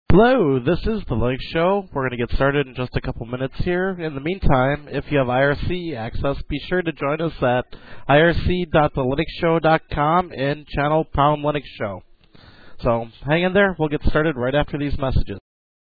Hello, this is the Linux Show. We're going to get started in just a couple minutes here. In the meantime, if you have IRC access, be sure to join us at irc.thelinuxshow.com and channel #Linux Show. So hang in there. We'll get started right after these messages.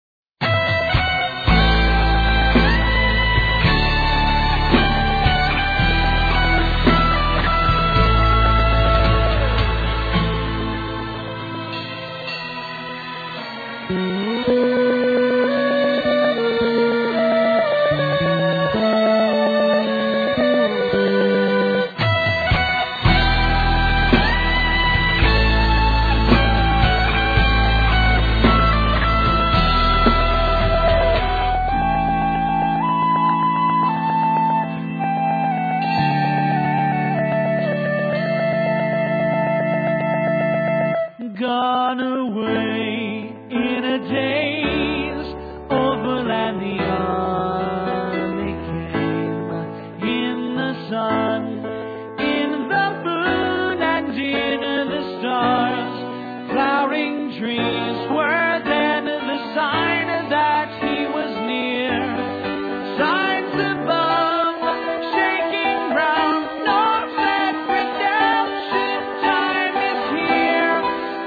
Gone away in a daze, overland the army came, in the sun, in the moon, and in the stars. Flowering trees were then the sign that he was near. Signs above, shaking ground, north that redemption time is here.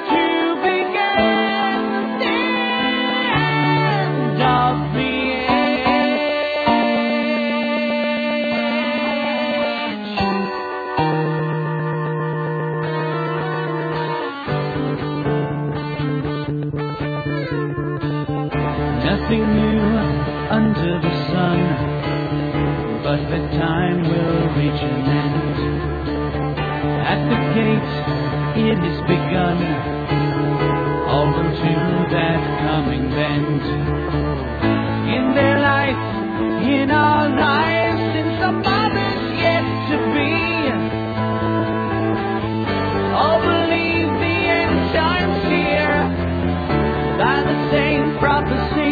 Nothing new under the sun, but the time will reach an end. At the gate it is begun, all to that coming bend. In their life, in our lives, in some others yet to be, all believe the end time's here, by the same prophecy,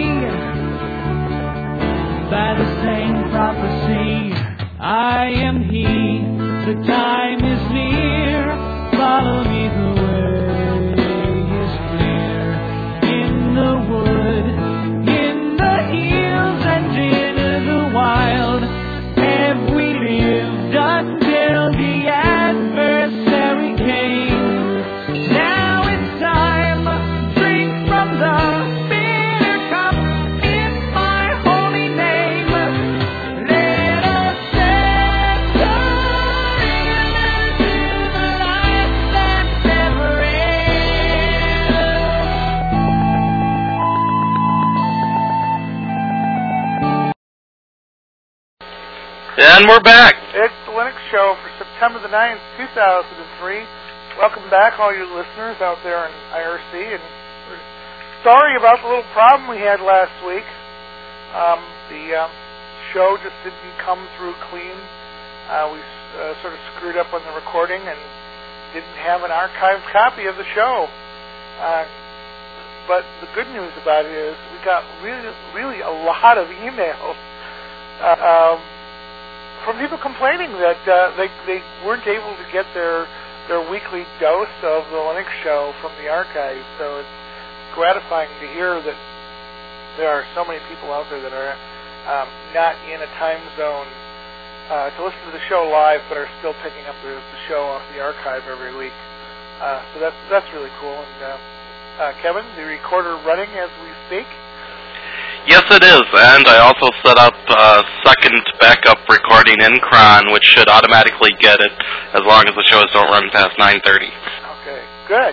by the same prophecy. I am he, the time is near, follow me, the way is clear. In the wood, in the hills, and in the wild, have we lived until the adversary came. Now it's time, drink from the bitter cup in my holy name. Let us enter into the light that never ends. And we're back. It's the Linux Show for September the 9th, 2003. Welcome back, all you listeners out there in IRC. And we're sorry about the little problem we had last week. The show just didn't come through clean. We sort of screwed up on the recording and didn't have an archived copy of the show. But the good news about it is we got really a lot of emails from people complaining that they weren't able to get their weekly dose of the Linux Show from the archive. So it's gratifying to hear that there are so many people out there that are not in a time zone to listen to the show live, but are still picking up the show off the archive every week. So that's really cool. And Kevin, the recorder running as we speak? Yes, it is, and I also set up a second backup recording in Cron, which should automatically get it as long as the shows don't run past 9:30. Okay, good.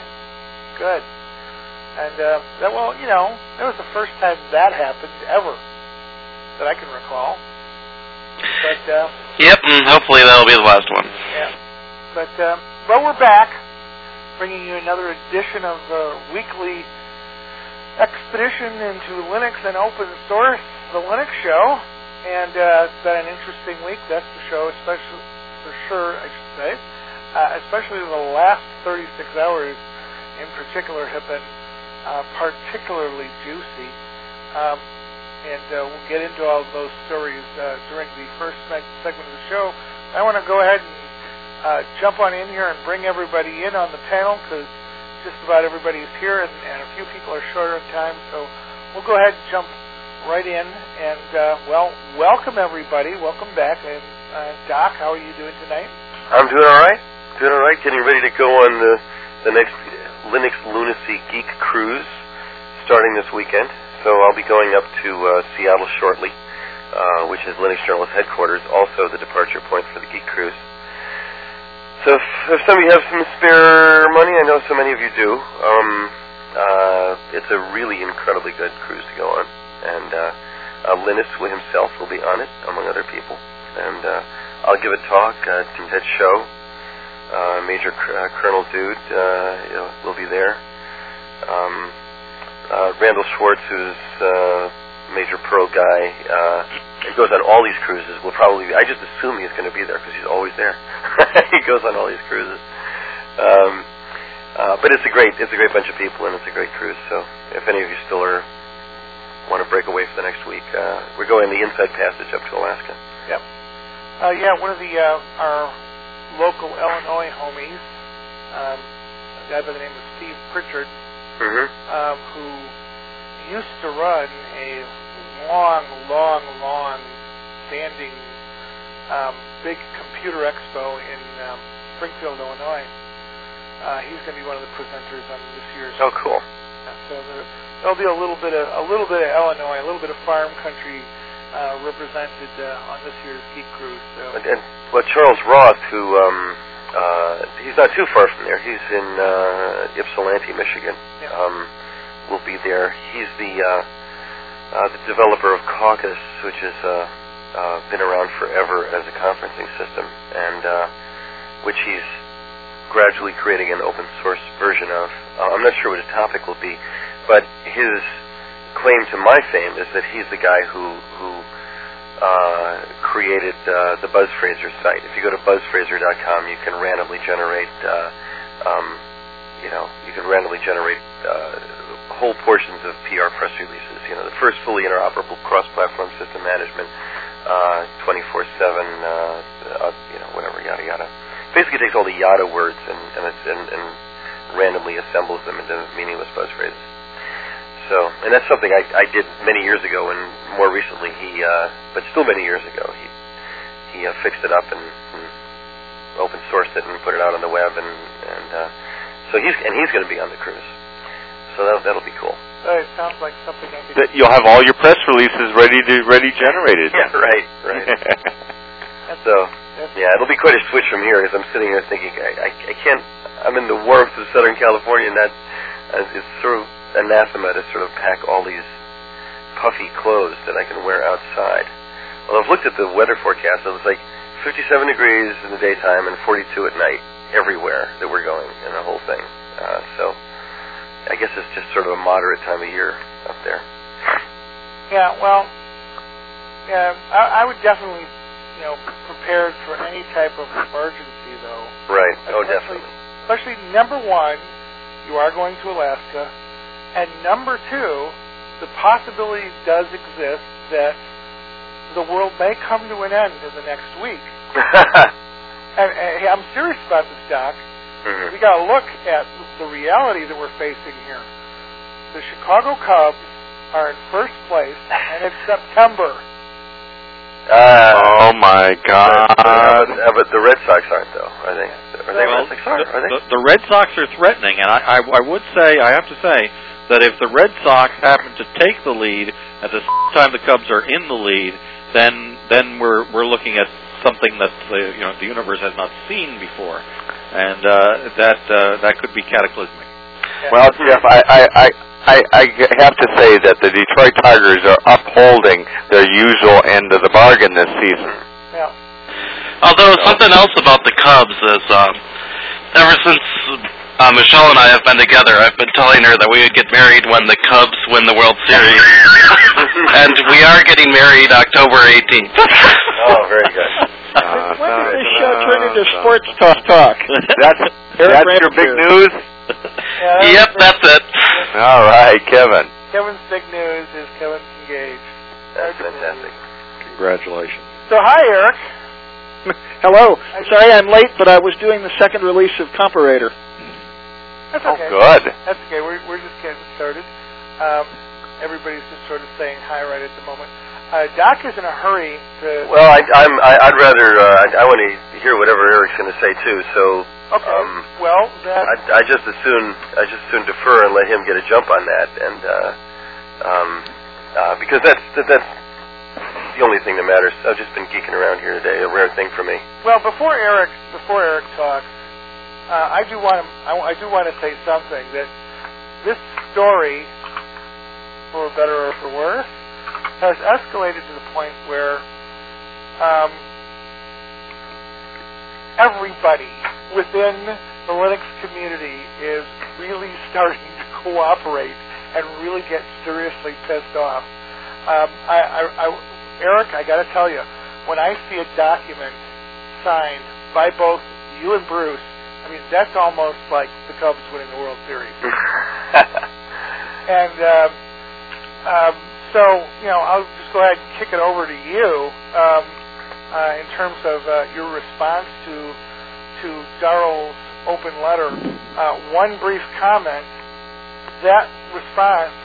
And, that was the first time that happened ever that I can recall. But yep, and hopefully that'll be the last one. Yeah, but we're back, bringing you another edition of the weekly expedition into Linux and open source, the Linux Show, and it's been an interesting week. That's the show, especially for sure, I should say. Especially the last 36 hours, in particular, have been particularly juicy, and we'll get into all of those stories during the first segment of the show. I want to go ahead and jump on in here and bring everybody in on the panel, because just about everybody's here, and a few people are short on time, so we'll go ahead and jump right in. And, welcome everybody. Welcome back. And Doc, how are you doing tonight? I'm doing all right. Getting ready to go on the next Linux Lunacy Geek Cruise starting this weekend. So I'll be going up to Seattle shortly, which is Linux Journal's headquarters, also the departure point for the Geek Cruise. So if some of you have some spare money, I know so many of you do, it's a really incredibly good cruise to go on. And Linus himself will be on it, among other people. And I'll give a talk, Tim Ted Show. Major Colonel Dude will be there. Randall Schwartz, who's Major Pearl guy, he goes on all these cruises. Will probably be, I just assume he's going to be there because he's always there. He goes on all these cruises. But it's a great bunch of people, and it's a great cruise. So if any of you still want to break away for the next week, we're going the Inside Passage up to Alaska. Yep. One of our local Illinois homies, a guy by the name of Steve Pritchard, who used to run a long standing big computer expo in Springfield, Illinois. He's going to be one of the presenters on this year's. Oh, cool! So there'll be a little bit of Illinois, a little bit of farm country represented on this year's Geek Cruise. So. And Charles Roth, who he's not too far from there. He's in Ypsilanti, Michigan. Yeah. Will be there. He's the developer of Caucus, which has been around forever as a conferencing system, and which he's gradually creating an open source version of. I'm not sure what his topic will be, but his claim to my fame is that he's the guy who created the BuzzFraser site. If you go to buzzfraser.com, you can randomly generate whole portions of PR press releases. The first fully interoperable cross-platform system management, 24/7, whatever, yada yada. Basically, takes all the yada words and randomly assembles them into meaningless buzz phrases. So, and that's something I did many years ago, and more recently but still many years ago, he fixed it up and open sourced it and put it out on the web, so he's going to be on the cruise. So that'll be cool. It sounds like something I could. You'll have all your press releases ready generated. Yeah, right. So, yeah, it'll be quite a switch from here, because I'm sitting here thinking I can't. I'm in the warmth of Southern California, and that it's sort of anathema to sort of pack all these puffy clothes that I can wear outside. Well, I've looked at the weather forecast, and it's like 57 degrees in the daytime and 42 at night everywhere that we're going in the whole thing. So I guess it's just sort of a moderate time of year up there. Yeah, well, I would definitely, prepared for any type of emergency, though. Right. Definitely. Especially, number one, you are going to Alaska, and number two, the possibility does exist that the world may come to an end in the next week. and I'm serious about this, Doc. We got to look at the reality that we're facing here. The Chicago Cubs are in first place, and it's September. Oh my God! But the Red Sox aren't, though. Are they? The Red Sox are threatening, and I have to say that if the Red Sox happen to take the lead at the same time the Cubs are in the lead, then we're looking at something that the universe has not seen before, and that could be cataclysmic. Well, Jeff, I have to say that the Detroit Tigers are upholding their usual end of the bargain this season. Yeah. Although something else about the Cubs is, ever since Michelle and I have been together, I've been telling her that we would get married when the Cubs win the World Series. And we are getting married October 18th. Oh, very good. When did this show turn into sports talk? That's your big news? Yep, that's it. All right, Kevin. Kevin's big news is Kevin's engaged. That's fantastic. Congratulations. So, hi, Eric. Hello. Sorry I'm late, but I was doing the second release of Comparator. That's okay. Oh, good. That's okay. We're just getting started. Everybody's just sort of saying hi right at the moment. Doc is in a hurry to... Well, I'd rather... I want to hear whatever Eric's going to say, too, so... Okay, well, that... I just as soon defer and let him get a jump on that, and... because that's the only thing that matters. I've just been geeking around here today, a rare thing for me. Well, before Eric talks, I do want to say something, that this story, for better or for worse, has escalated to the point where everybody within the Linux community is really starting to cooperate and really get seriously pissed off. Eric, I got to tell you, when I see a document signed by both you and Bruce, I mean, that's almost like the Cubs winning the World Series. And so, I'll just go ahead and kick it over to you in terms of your response to Darrell's open letter. One brief comment. That response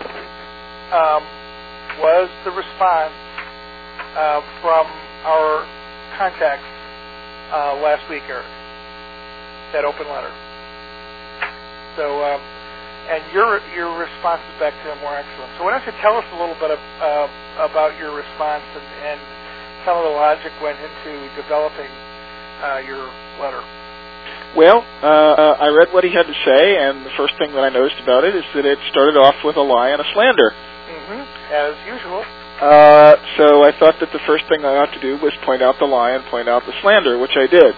was the response from our contacts last week, Eric. That open letter. So, and your responses back to him were excellent. So why don't you tell us a little bit about your response and some of the logic went into developing your letter. Well, I read what he had to say, and the first thing that I noticed about it is that it started off with a lie and a slander. Mm-hmm. As usual. So I thought that the first thing I ought to do was point out the lie and point out the slander, which I did.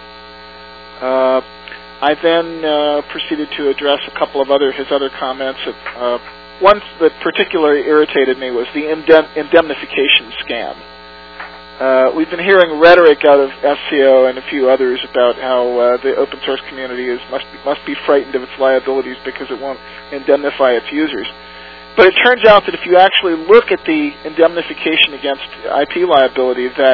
I then proceeded to address a couple of his other comments. One that particularly irritated me was the indemnification scam. We've been hearing rhetoric out of SCO and a few others about how the open source community must be frightened of its liabilities because it won't indemnify its users. But it turns out that if you actually look at the indemnification against IP liability that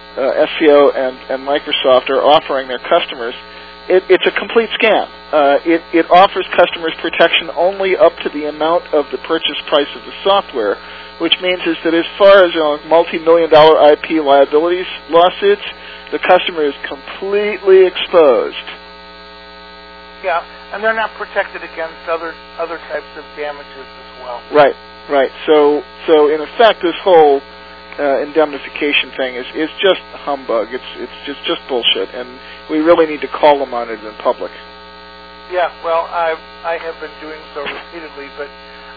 SCO and Microsoft are offering their customers, it's a complete scam. It offers customers protection only up to the amount of the purchase price of the software, which means is that as far as multi-million-dollar IP liabilities lawsuits, the customer is completely exposed. Yeah, and they're not protected against other types of damages as well. Right. So in effect, this whole indemnification thing is just humbug. It's just bullshit, and we really need to call them on it in public. Yeah, well, I have been doing so repeatedly, but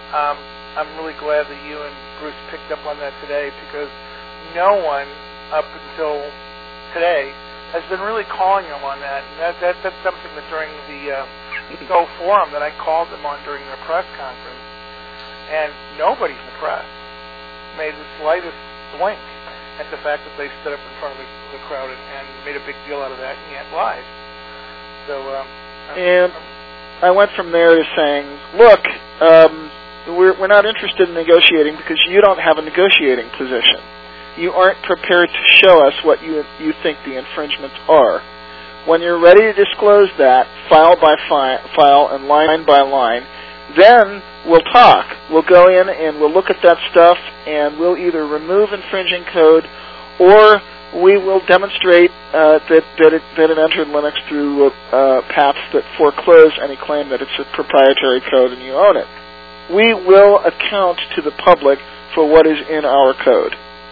I'm really glad that you and Bruce picked up on that today, because no one up until today has been really calling them on that. And that's something that during the SCO forum that I called them on during their press conference, and nobody in the press made the slightest blink at the fact that they stood up in front of the crowd and made a big deal out of that and yet lied. So, and I went from there to saying, look, we're not interested in negotiating because you don't have a negotiating position. You aren't prepared to show us what you think the infringements are. When you're ready to disclose that, file by file and line by line, then we'll talk. We'll go in and we'll look at that stuff, and we'll either remove infringing code, or we will demonstrate that it entered Linux through paths that foreclose any claim that it's a proprietary code and you own it. We will account to the public for what is in our code,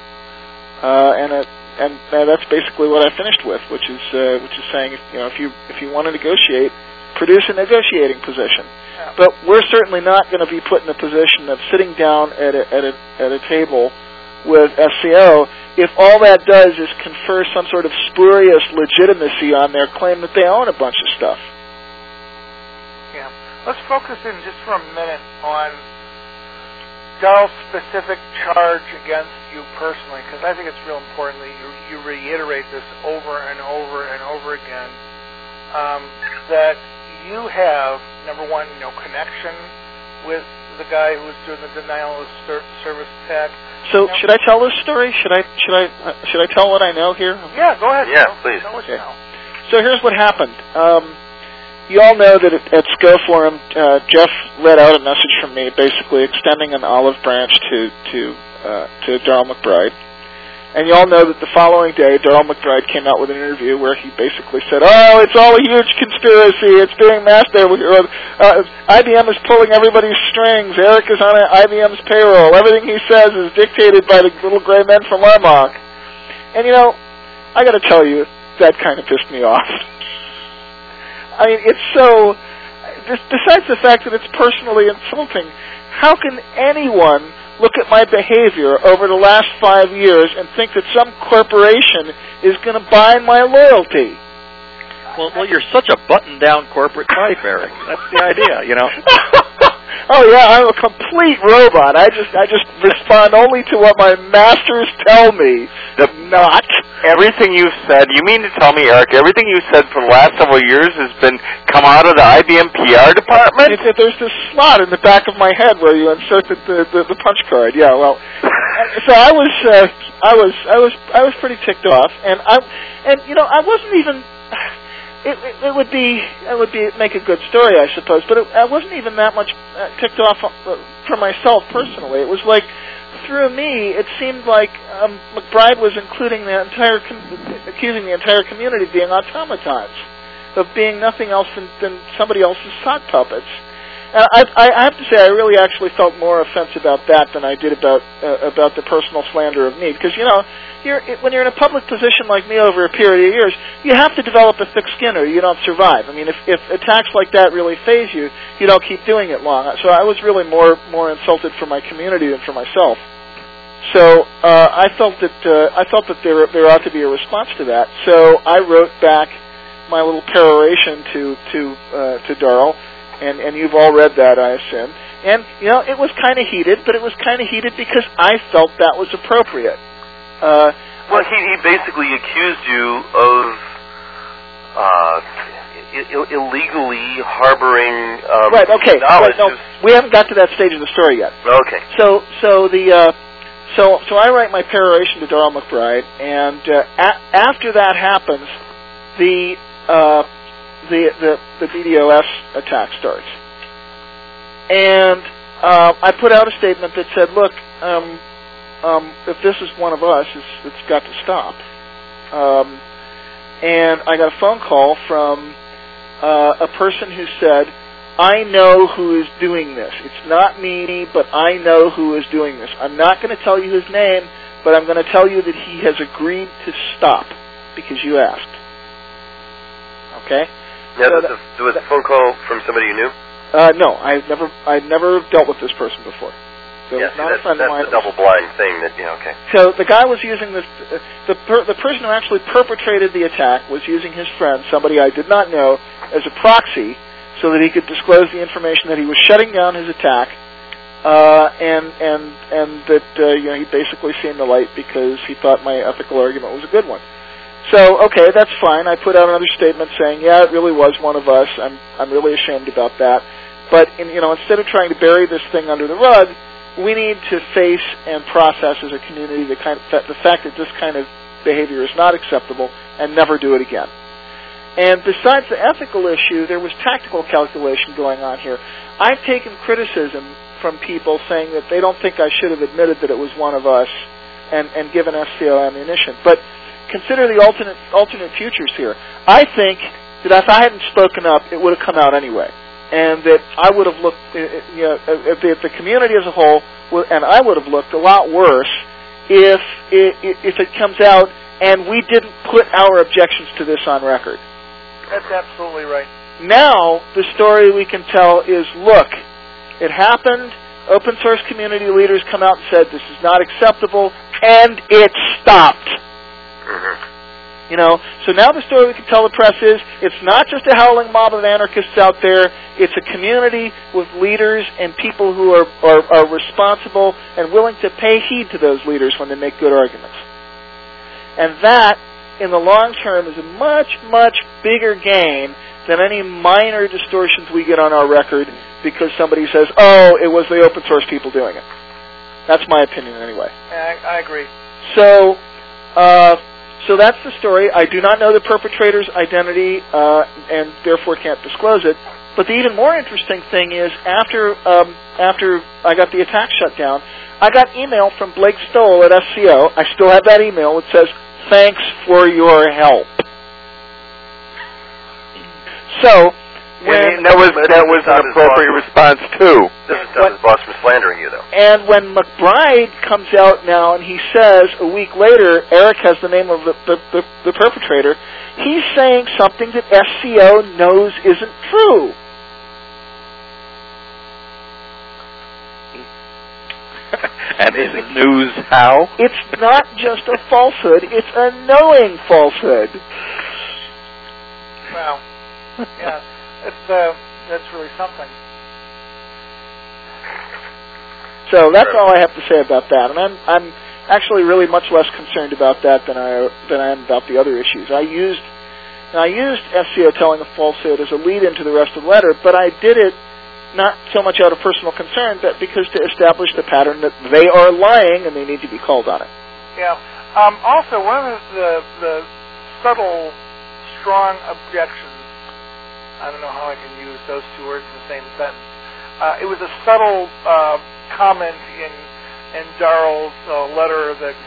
and that's basically what I finished with, which is saying, if you want to negotiate, produce a negotiating position. Yeah. But we're certainly not going to be put in a position of sitting down at a table with SCO if all that does is confer some sort of spurious legitimacy on their claim that they own a bunch of stuff. Yeah. Let's focus in just for a minute on Darrell's specific charge against you personally, because I think it's real important that you reiterate this over and over and over again, that you have, number one, no connection with the guy who was doing the denial of service attack. So should I tell this story? Should I tell what I know here? Yeah, go ahead. Yeah, please. Tell what you know. So here's what happened. you all know that at SCO Forum, Jeff let out a message from me, basically extending an olive branch to Darrell McBride. And you all know that the following day, Darrell McBride came out with an interview where he basically said, "Oh, it's all a huge conspiracy. It's being masked there. IBM is pulling everybody's strings. Eric is on IBM's payroll. Everything he says is dictated by the little gray men from Armonk." And, I got to tell you, that kind of pissed me off. I mean, it's so... Besides the fact that it's personally insulting, how can anyone look at my behavior over the last 5 years and think that some corporation is going to buy my loyalty? Well, you're such a button-down corporate type, Eric. That's the idea, Oh yeah, I'm a complete robot. I just respond only to what my masters tell me. Not everything you've said. You mean to tell me, Eric, everything you said for the last several years has been come out of the IBM PR department? There's this slot in the back of my head where you insert the punch card. Yeah, well, so I was pretty ticked off, and I wasn't even. It would make a good story, I suppose, but I wasn't even that much ticked off for myself personally. It was like, through me, it seemed like McBride was accusing the entire community of being automatons, of being nothing else than somebody else's sock puppets. And I have to say, I really actually felt more offense about that than I did about the personal slander of me, because when you're in a public position like me over a period of years, you have to develop a thick skin or you don't survive. I mean, if attacks like that really faze you, you don't keep doing it long. So I was really more insulted for my community than for myself. So I felt that there ought to be a response to that. So I wrote back my little peroration to Darrell, and you've all read that, I assume. And it was kind of heated, but it was kind of heated because I felt that was appropriate. Well, he basically accused you of illegally harboring right. Okay. knowledge. No, we haven't got to that stage of the story yet. Okay. So I write my peroration to Darrell McBride, and after that happens, the DDoS attack starts, and I put out a statement that said, "Look, if this is one of us, it's got to stop." And I got a phone call from a person who said, "I know who is doing this. It's not me, but I know who is doing this. I'm not going to tell you his name, but I'm going to tell you that he has agreed to stop because you asked." Okay? Yeah, so was a phone call from somebody you knew? No, I'd never dealt with this person before. So yeah, not a friend of mine. That's the double-blind thing that, okay. So the guy was using this, the person who actually perpetrated the attack was using his friend, somebody I did not know, as a proxy so that he could disclose the information that he was shutting down his attack, and that he'd basically seen the light because he thought my ethical argument was a good one. So, okay, that's fine. I put out another statement saying, yeah, it really was one of us. I'm really ashamed about that. But, instead of trying to bury this thing under the rug, we need to face and process as a community the fact that this kind of behavior is not acceptable and never do it again. And besides the ethical issue, there was tactical calculation going on here. I've taken criticism from people saying that they don't think I should have admitted that it was one of us and given SCO ammunition. But consider the alternate futures here. I think that if I hadn't spoken up, it would have come out anyway. And that I would have looked, if the community as a whole, and I would have looked a lot worse if it comes out and we didn't put our objections to this on record. That's absolutely right. Now, the story we can tell is, look, it happened, open source community leaders come out and said this is not acceptable, and it stopped. Mm-hmm. So now the story we can tell the press is it's not just a howling mob of anarchists out there, it's a community with leaders and people who are responsible and willing to pay heed to those leaders when they make good arguments. And that, in the long term, is a much, much bigger gain than any minor distortions we get on our record because somebody says, oh, it was the open source people doing it. That's my opinion anyway. I agree. So So that's the story. I do not know the perpetrator's identity and therefore can't disclose it. But the even more interesting thing is after I got the attack shut down, I got email from Blake Stoll at SCO. I still have that email. It says, "Thanks for your help." So when that was an appropriate response too. This is not his boss for slandering you, though. And when McBride comes out now and he says a week later, Eric has the name of the perpetrator, he's saying something that SCO knows isn't true. And is news how? It's not just a falsehood, it's a knowing falsehood. Wow. Yeah, that's really something. So that's all I have to say about that, and I'm actually really much less concerned about that than I am about the other issues. I used SCO telling a falsehood as a lead into the rest of the letter, but I did it not so much out of personal concern, but because to establish the pattern that they are lying and they need to be called on it. Yeah. Also, one of the subtle, strong objections, I don't know how I can use those two words in the same sentence. It was a subtle comment in Darrell's letter that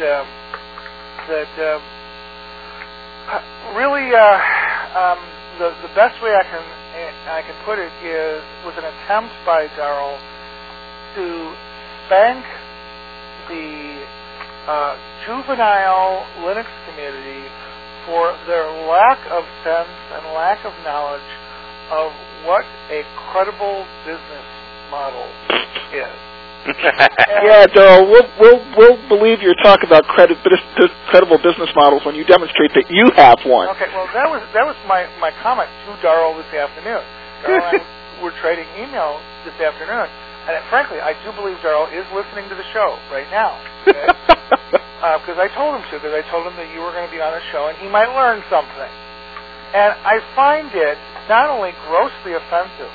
really the best way I can put it was an attempt by Darrell to spank the juvenile Linux community for their lack of sense and lack of knowledge of what a credible business model is. Yeah, Darrell, we'll believe your talk about credible business models when you demonstrate that you have one. Okay, well that was my comment to Darrell this afternoon. Darrell and I were trading email this afternoon, and frankly, I do believe Darrell is listening to the show right now. Okay? Because I told him to, because I told him that you were going to be on the show and he might learn something. And I find it not only grossly offensive,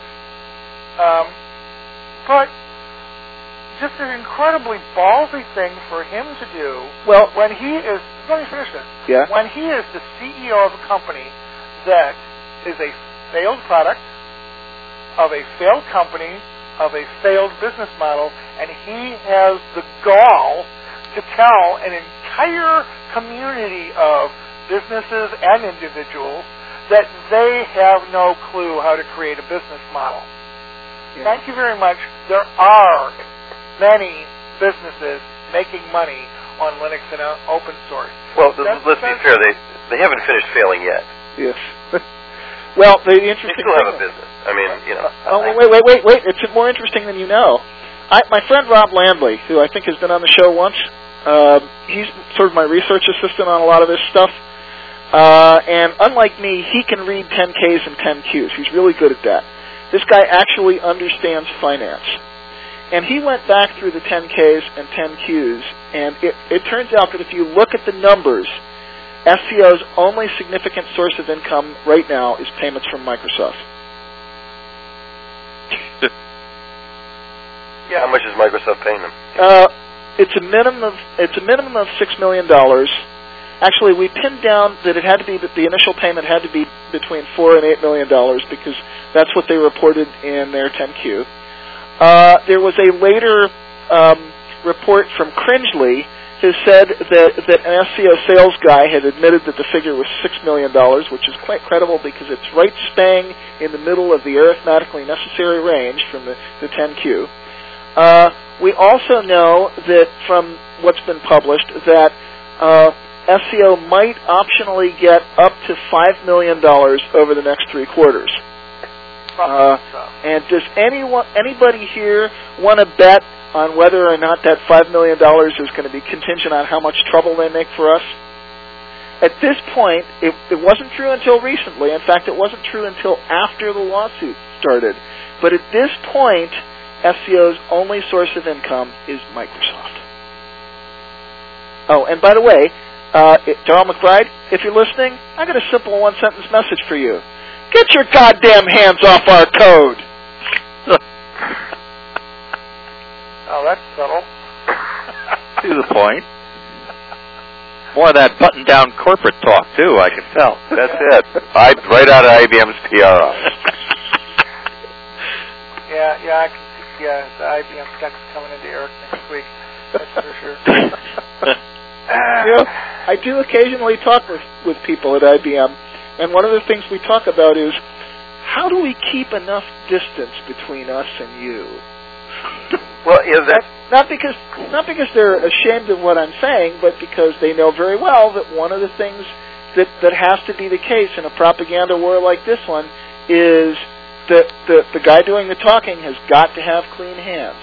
but just an incredibly ballsy thing for him to do. Well, when he is, let me finish this. Yeah. When he is the CEO of a company that is a failed product, of a failed company, of a failed business model, and he has the gall to tell an entire community of businesses and individuals that they have no clue how to create a business model. Yeah. Thank you very much. There are many businesses making money on Linux and open source. Well, let's be fair. They haven't finished failing yet. Yes. Well, the interesting they still have a business. I mean, you know. Wait. It's more interesting than you know. My friend Rob Landley, who I think has been on the show once, he's sort of my research assistant on a lot of this stuff. And unlike me, he can read 10Ks and 10Qs. He's really good at that. This guy actually understands finance. And he went back through the 10Ks and 10Qs, and it turns out that if you look at the numbers, SCO's only significant source of income right now is payments from Microsoft. Yeah. How much is Microsoft paying them? It's a minimum of $6 million. Actually, we pinned down that it had to be that the initial payment had to be between $4 and $8 million because that's what they reported in their 10Q. There was a later report from Cringely who said that an SCO sales guy had admitted that the figure was $6 million, which is quite credible because it's right spang in the middle of the arithmetically necessary range from the 10Q. We also know that from what's been published that SCO might optionally get up to $5 million over the next 3 quarters. And does anybody here want to bet on whether or not that $5 million is going to be contingent on how much trouble they make for us? At this point, it wasn't true until recently. In fact, it wasn't true until after the lawsuit started. But at this point, SCO's only source of income is Microsoft. Oh, and by the way, Darrell McBride, if you're listening, I got a simple one-sentence message for you. Get your goddamn hands off our code! Oh, that's subtle. To the point. More of that button-down corporate talk, too, I can tell. That's it. Right out of IBM's PR office. I can see the IBM text coming into Eric next week. That's for sure. I do occasionally talk with people at IBM, and one of the things we talk about is how do we keep enough distance between us and you? Well, that's not because they're ashamed of what I'm saying, but because they know very well that one of the things that has to be the case in a propaganda war like this one is that the guy doing the talking has got to have clean hands.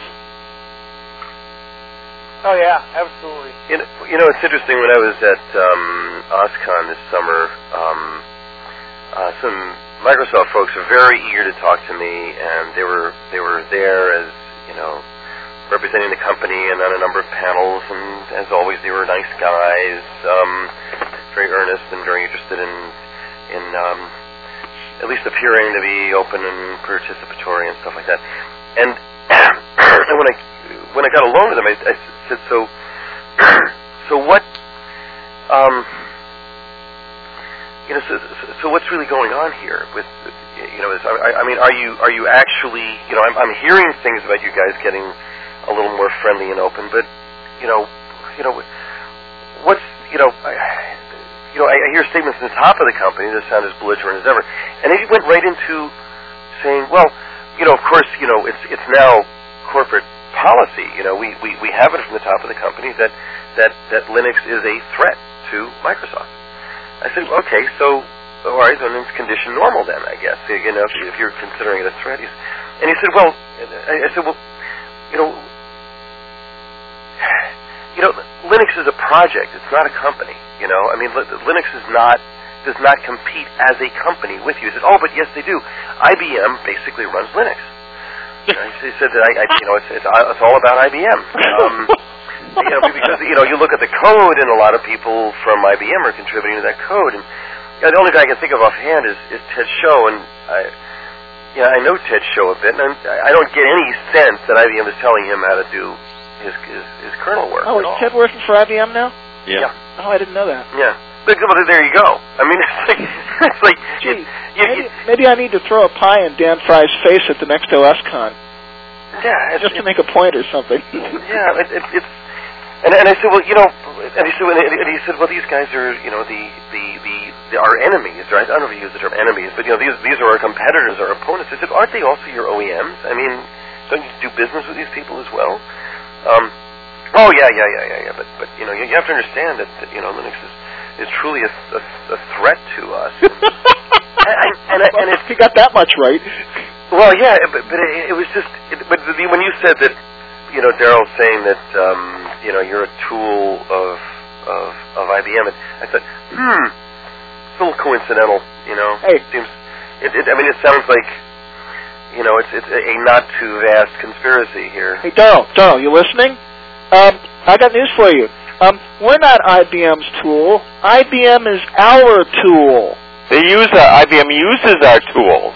Oh yeah, absolutely. It's interesting. When I was at OSCON this summer, some Microsoft folks were very eager to talk to me, and they were there as representing the company and on a number of panels. And as always, they were nice guys, very earnest and very interested in at least appearing to be open and participatory and stuff like that. And when I got along with them, I said, so what? So what's really going on here? With I mean, are you actually? I'm hearing things about you guys getting a little more friendly and open, but what's I hear statements in the top of the company that sound as belligerent as ever, and he went right into saying, well, of course, it's now corporate policy. We have it from the top of the company that Linux is a threat to Microsoft. I said, okay, so all right, then it's condition normal then, I guess. If you're considering it a threat. And he said, well, I said, well, Linux is a project. It's not a company. I mean, Linux does not compete as a company with you. He said, oh, but yes, they do. IBM basically runs Linux. He said that it's all about IBM. Because you look at the code, and a lot of people from IBM are contributing to that code. And the only guy I can think of offhand is Ted Show, and I know Ted Show a bit, and I don't get any sense that IBM is telling him how to do his kernel work. Oh, is Ted working for IBM now? Yeah. Oh, I didn't know that. Yeah. But there you go. I mean, it's like gee, maybe I need to throw a pie in Dan Fry's face at the next OSCon. Yeah, just to make a point or something. Yeah, it's. And I said, well, and he said, well, these guys are, our enemies, right? I don't know if he used the term enemies, but these are our competitors, our opponents. I said, aren't they also your OEMs? I mean, don't you do business with these people as well? Oh yeah. But you have to understand that Linux is truly a threat to us. and if he got that much right. Well, yeah, but it was just. But when you said that, Darryl saying that you're a tool of IBM, and I said, it's a little coincidental. Hey, it sounds like it's a not too vast conspiracy here. Hey, Darryl, you listening? I got news for you. We're not IBM's tool. IBM is our tool. IBM uses our tools.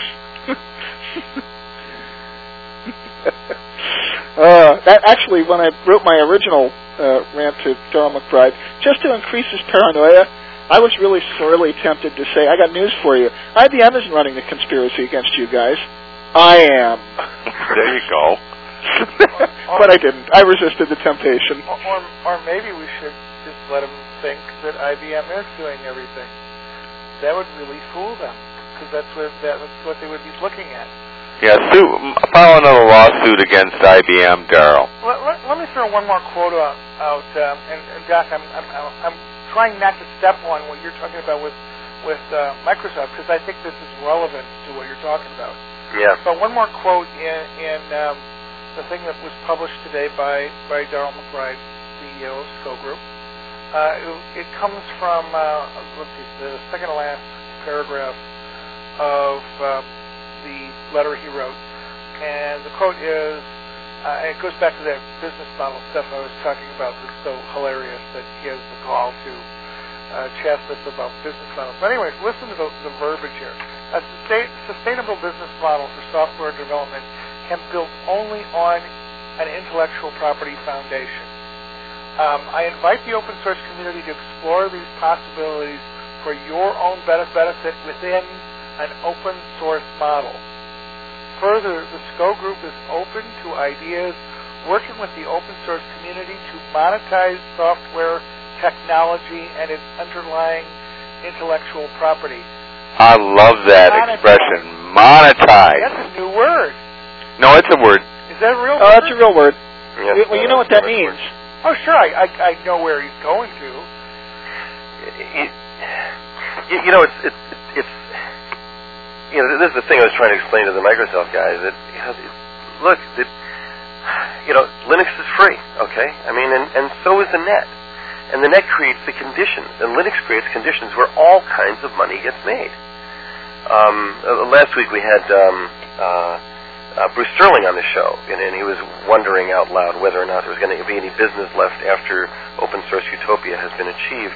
That actually, when I wrote my original rant to Darryl McBride, just to increase his paranoia, I was really sorely tempted to say, I got news for you. IBM isn't running the conspiracy against you guys. I am. There you go. But I didn't. I resisted the temptation. Or maybe we should just let them think that IBM is doing everything. That would really fool them, because that's what they would be looking at. Yeah, file another lawsuit against IBM, Darryl. Let me throw one more quote out, and Doc, I'm trying not to step on what you're talking about with Microsoft, because I think this is relevant to what you're talking about. Yeah. But one more quote in the thing that was published today by Darryl McBride, CEO of SCO Group. It comes from the second to last paragraph of the letter he wrote, and the quote is, it goes back to that business model stuff I was talking about that's so hilarious that he has the call to chat with us about business models. But anyways, listen to the verbiage here. A sustainable business model for software development can build only on an intellectual property foundation. I invite the open source community to explore these possibilities for your own benefit within an open source model. Further, the SCO group is open to ideas working with the open source community to monetize software technology and its underlying intellectual property. I love that expression. Monetize. That's a new word. No, it's a word. Is that a real word? Oh, it's a real word. Yes, well, you know what that means. Oh, sure. I know where he's going to. You know, it's you know, this is the thing I was trying to explain to the Microsoft guys. That look, Linux is free. Okay, I mean, and so is the net. And the net creates the conditions, and Linux creates conditions where all kinds of money gets made. Last week we had Bruce Sterling on the show, and he was wondering out loud whether or not there was going to be any business left after open source utopia has been achieved.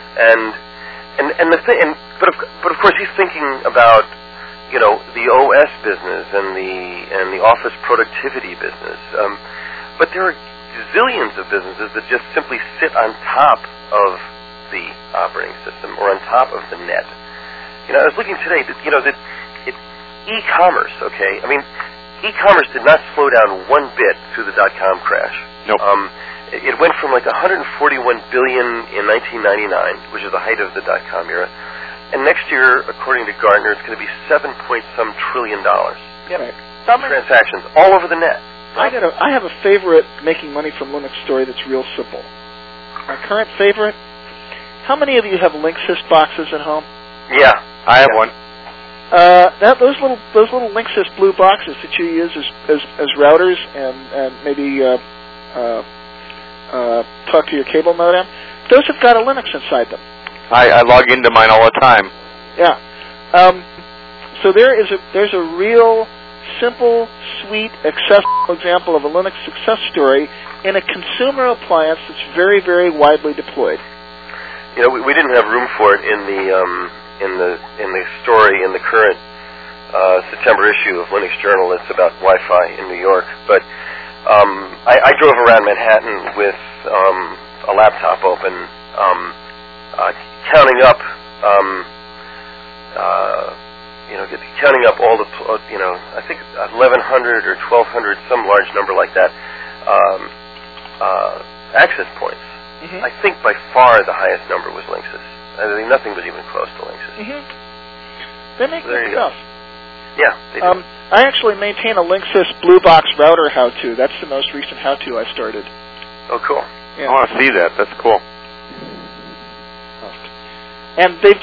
But of course he's thinking about the OS business and the office productivity business. But there are zillions of businesses that just simply sit on top of the operating system or on top of the net. I was looking today that e-commerce. Okay, I mean, e-commerce did not slow down one bit through the .com crash. Nope. It went from like 141 billion in 1999, which is the height of the .com era, and next year, according to Gartner, it's going to be $7 trillion. Yep. Transactions all over the net. Right? I have a favorite making money from Linux story that's real simple. My current favorite. How many of you have Linksys boxes at home? Yeah, I have one. Those little Linksys blue boxes that you use as routers and maybe talk to your cable modem. Those have got a Linux inside them. I log into mine all the time. Yeah. So there's a real simple, sweet, accessible example of a Linux success story in a consumer appliance that's very, very widely deployed. We didn't have room for it in the story in the current September issue of Linux Journal. It's about Wi-Fi in New York. But I drove around Manhattan with a laptop open, counting up counting up all the, I think 1,100 or 1,200, some large number like that, access points. Mm-hmm. I think by far the highest number was Linksys. I mean, nothing was even close to Linksys. Mm-hmm. They make good stuff. Yeah, they do. I actually maintain a Linksys Blue Box router how-to. That's the most recent how-to I started. Oh, cool. I Yeah. want to see that. That's cool. And they've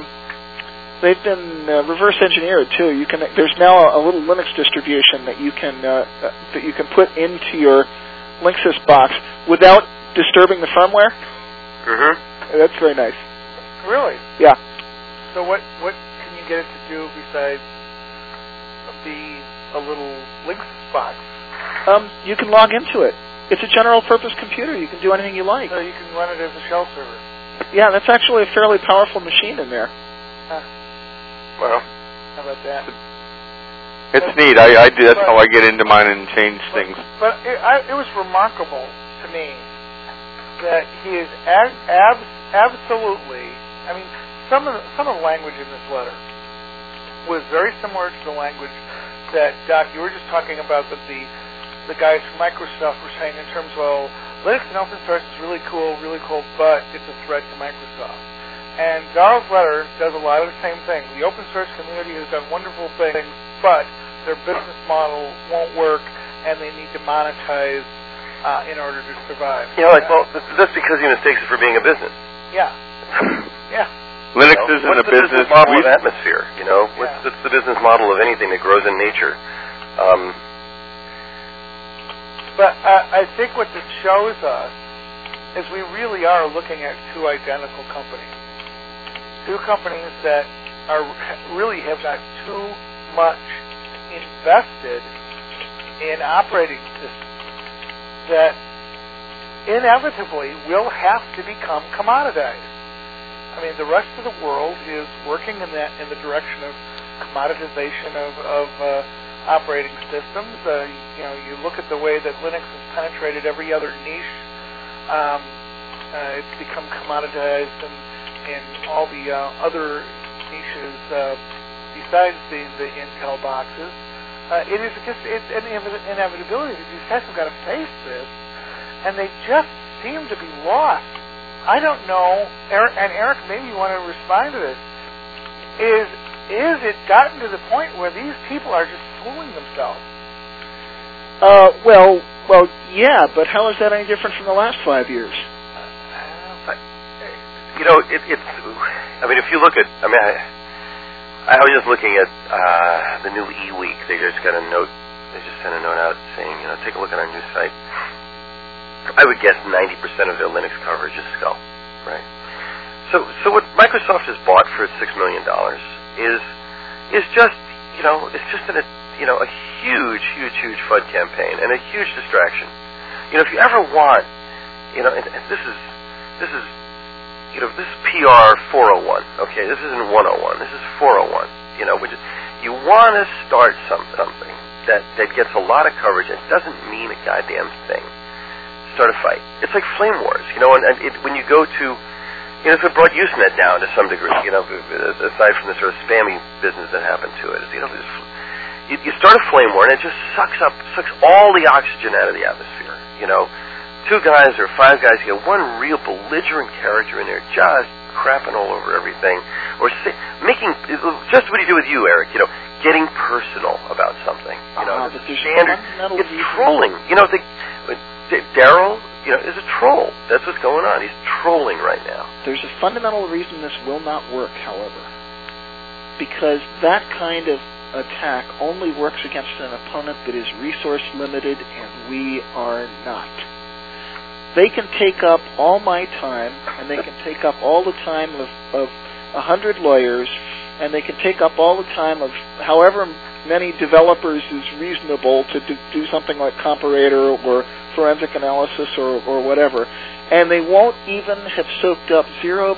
been reverse engineered too. There's now a little Linux distribution that you can put into your Linksys box without disturbing the firmware. Mm-hmm. That's very nice. Really? Yeah. So what can you get it to do besides be a little Linksys box? You can log into it. It's a general purpose computer. You can do anything you like. So you can run it as a shell server. Yeah, that's actually a fairly powerful machine in there. Well, how about that? It's neat. I do. That's how I get into mine and change things. But it was remarkable to me that he is absolutely. I mean, some of the language in this letter was very similar to the language that Doc, you were just talking about that the guys from Microsoft were saying in terms of, well, Linux and open source is really cool, but it's a threat to Microsoft. And Darrell's letter does a lot of the same thing. The open source community has done wonderful things, but their business model won't work, and they need to monetize in order to survive. That's because the mistakes it for being a business. Yeah. Yeah. Linux isn't a business model of atmosphere. What's the business model of anything that grows in nature? But I think what this shows us is we really are looking at two identical companies. Two companies that really have got too much invested in operating systems that inevitably will have to become commoditized. I mean, the rest of the world is working in the direction of commoditization of operating systems. You look at the way that Linux has penetrated every other niche It's become commoditized in all the other niches besides the Intel boxes. It's an inevitability that these guys have got to face this, and they just seem to be lost. I don't know, Eric, maybe you want to respond to this. Is it gotten to the point where these people are just fooling themselves? Well, yeah, but how is that any different from the last 5 years? You know, it's. I mean, if you look at, I was just looking at the new eWeek. They just got a note. They just sent a note out saying, take a look at our new site. I would guess 90% of their Linux coverage is Skull, right? So what Microsoft has bought for $6 million is just, it's just a huge FUD campaign and a huge distraction. If you ever want, and this is PR 401. Okay, this isn't 101. This is 401. You want to start something that gets a lot of coverage and doesn't mean a goddamn thing. Start a fight. It's like flame wars, and when you go to, it's what brought Usenet down to some degree, aside from the sort of spammy business that happened to it. You start a flame war and it just sucks all the oxygen out of the atmosphere. 2 guys or 5 guys, you get one real belligerent character in there just crapping all over everything, or making just what he did with you, Eric. Getting personal about something. It's trolling. Daryl, is a troll. That's what's going on. He's trolling right now. There's a fundamental reason this will not work, however, because that kind of attack only works against an opponent that is resource limited, and we are not. They can take up all my time, and they can take up all the time of 100 lawyers, and they can take up all the time of however many developers is reasonable to do something like Comparator or forensic analysis or whatever, and they won't even have soaked up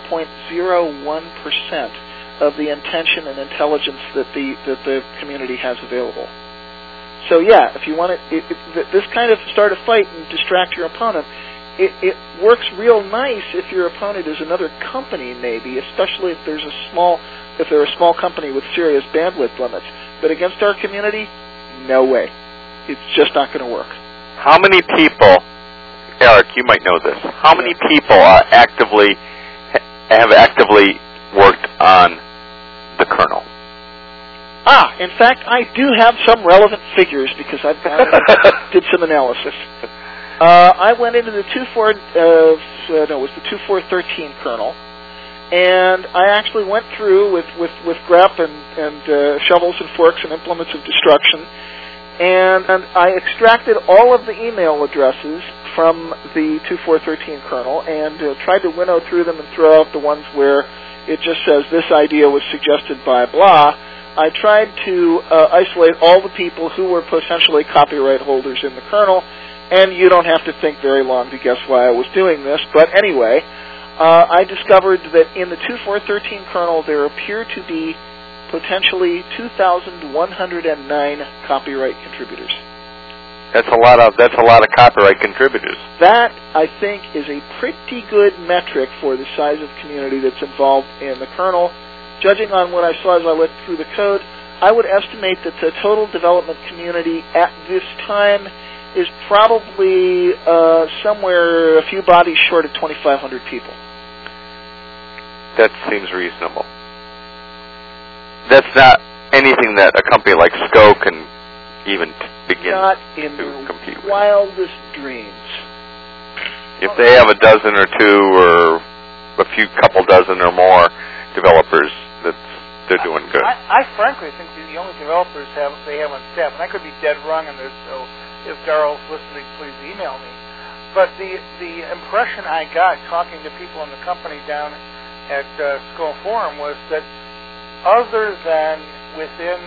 0.01% of the intention and intelligence that the community has available. So yeah, if you want this kind of start a fight and distract your opponent, it works real nice if your opponent is another company, maybe, especially if they're a small company with serious bandwidth limits. But against our community, no way. It's just not going to work. How many people, Eric, you might know this, how many people have actively worked on the kernel? In fact, I do have some relevant figures because I did some analysis. I went into the 2413 kernel, and I actually went through with grep and shovels and forks and implements of destruction, and I extracted all of the email addresses from the 2413 kernel and tried to winnow through them and throw out the ones where it just says this idea was suggested by blah. I tried to isolate all the people who were potentially copyright holders in the kernel, and you don't have to think very long to guess why I was doing this. But anyway, I discovered that in the 2413 kernel there appear to be potentially 2,109 copyright contributors. That's a lot of copyright contributors. That, I think, is a pretty good metric for the size of community that's involved in the kernel. Judging on what I saw as I looked through the code, I would estimate that the total development community at this time is probably somewhere a few bodies short of 2,500 people. That seems reasonable. That's not anything that a company like SCO can even begin not in to the compete with. Wildest dreams. If they have a dozen or two or a couple dozen or more developers, they're doing good. I frankly think the only developers they have on staff, and I could be dead wrong on this, so if Daryl's listening, please email me. But the impression I got talking to people in the company down at SCO Forum was that other than within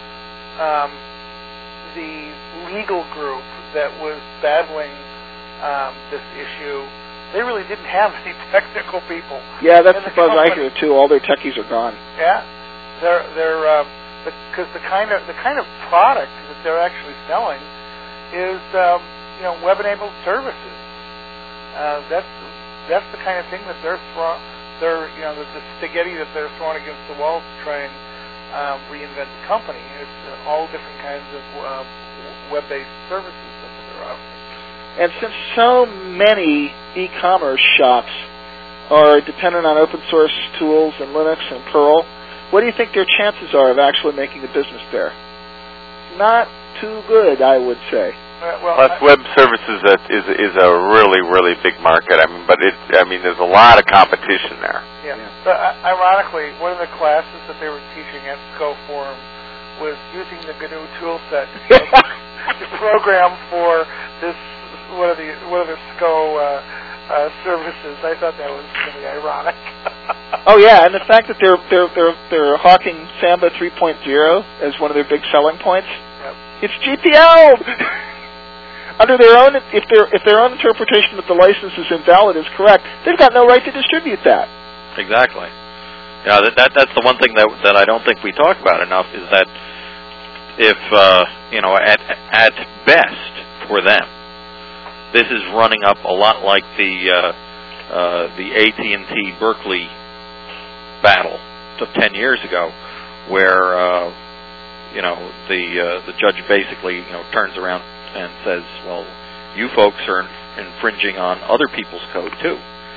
the legal group that was battling this issue, they really didn't have any technical people. Yeah, that's the buzz I hear too. All their techies are gone. Yeah, they're because the kind of product that they're actually selling is web-enabled services. that's the kind of thing that they're the spaghetti that they're throwing against the wall to try and reinvent the company. It's all different kinds of web-based services that they're offering. And since so many e-commerce shops are dependent on open source tools and Linux and Perl, what do you think their chances are of actually making a business there? Not too good, I would say. Plus, web services is a really, really big market. There's a lot of competition there. Yeah. But ironically, one of the classes that they were teaching at SCO Forum was using the GNU tool set to program for this one of the SCO services. I thought that was really ironic. Oh yeah, and the fact that they're hawking Samba 3.0 as one of their big selling points. Yep. It's GPL. Under their own, if their own interpretation that the license is invalid is correct, they've got no right to distribute that. Exactly. Yeah, that's the one thing that I don't think we talk about enough is that if at best for them, this is running up a lot like the AT&T Berkeley battle of 10 years ago, where the judge basically turns around and says, well, you folks are infringing on other people's code too.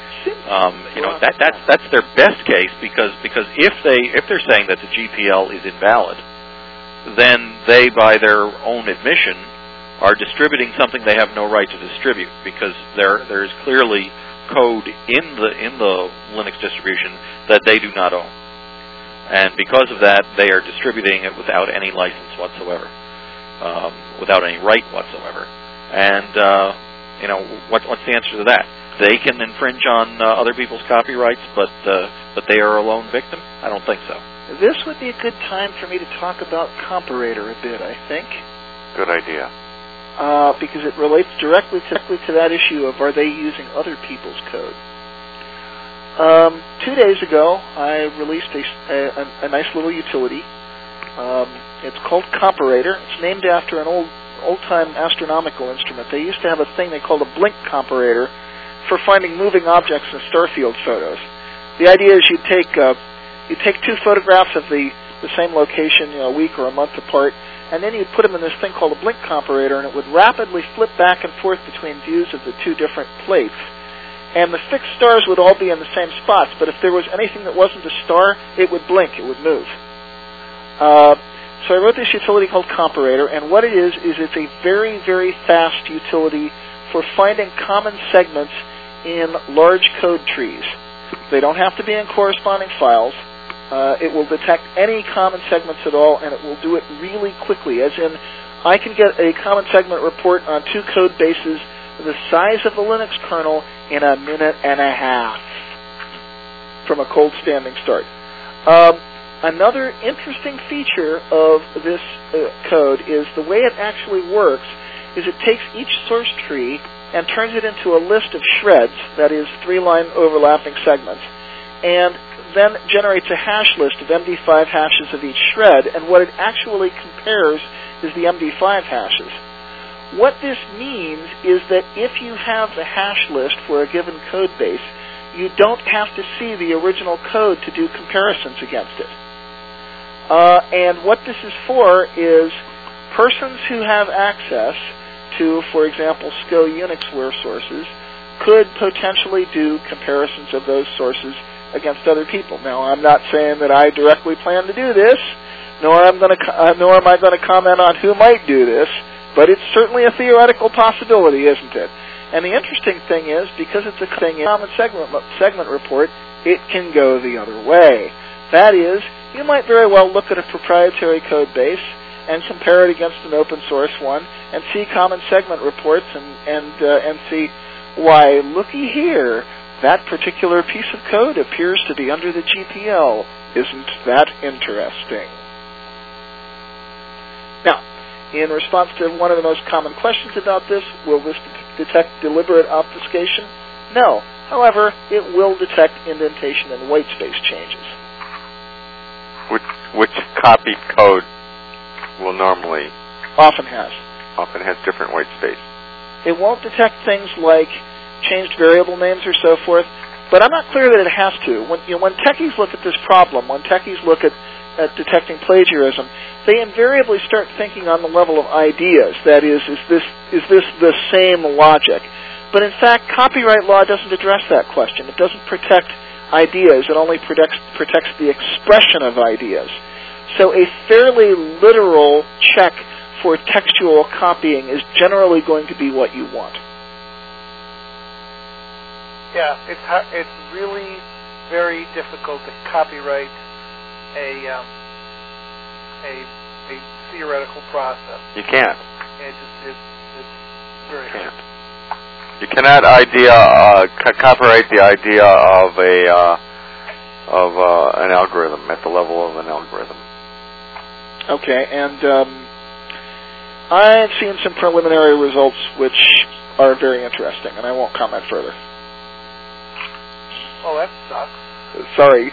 That's their best case because if they're saying that the GPL is invalid, then they, by their own admission, are distributing something they have no right to distribute because there is clearly code in the Linux distribution that they do not own, and because of that, they are distributing it without any license whatsoever, without any right whatsoever. And what's the answer to that? They can infringe on other people's copyrights, but they are a lone victim? I don't think so. This would be a good time for me to talk about Comparator a bit, I think. Good idea. Because it relates directly to that issue of are they using other people's code. 2 days ago, I released a nice little utility. It's called Comparator. It's named after an old-time astronomical instrument. They used to have a thing they called a blink comparator for finding moving objects in starfield photos. The idea is you take 2 photographs of the same location, a week or a month apart, and then you put them in this thing called a blink comparator, and it would rapidly flip back and forth between views of the 2 different plates. And the fixed stars would all be in the same spots, but if there was anything that wasn't a star, it would blink, it would move. So I wrote this utility called Comparator, and what it is it's a very, very fast utility for finding common segments in large code trees. They don't have to be in corresponding files. It will detect any common segments at all, and it will do it really quickly, as in I can get a common segment report on 2 code bases the size of the Linux kernel in a minute and a half from a cold standing start. Another interesting feature of this code is the way it actually works is it takes each source tree and turns it into a list of shreds, that is 3-line overlapping segments, and then generates a hash list of MD5 hashes of each shred, and what it actually compares is the MD5 hashes. What this means is that if you have the hash list for a given code base, you don't have to see the original code to do comparisons against it. And what this is for is persons who have access to, for example, SCO Unixware sources could potentially do comparisons of those sources against other people. Now, I'm not saying that I directly plan to do this, nor am I going to comment on who might do this, but it's certainly a theoretical possibility, isn't it? And the interesting thing is, because it's a common segment report, it can go the other way. That is, you might very well look at a proprietary code base and compare it against an open source one and see common segment reports and see, why, looky here, that particular piece of code appears to be under the GPL. Isn't that interesting? Now, in response to one of the most common questions about this, will this detect deliberate obfuscation? No. However, it will detect indentation and whitespace changes. Which copied code will normally... Often has different whitespace. It won't detect things like changed variable names or so forth, but I'm not clear that it has to. When techies look at this problem, when techies look at detecting plagiarism, they invariably start thinking on the level of ideas. That is this the same logic? But in fact, copyright law doesn't address that question. It doesn't protect ideas. It only protects the expression of ideas. So a fairly literal check for textual copying is generally going to be what you want. Yeah, it's really very difficult to copyright a theoretical process. You can't. It's very hard. You cannot copyright the idea of an algorithm at the level of an algorithm. Okay, and I've seen some preliminary results which are very interesting, and I won't comment further. Oh, that sucks. Sorry.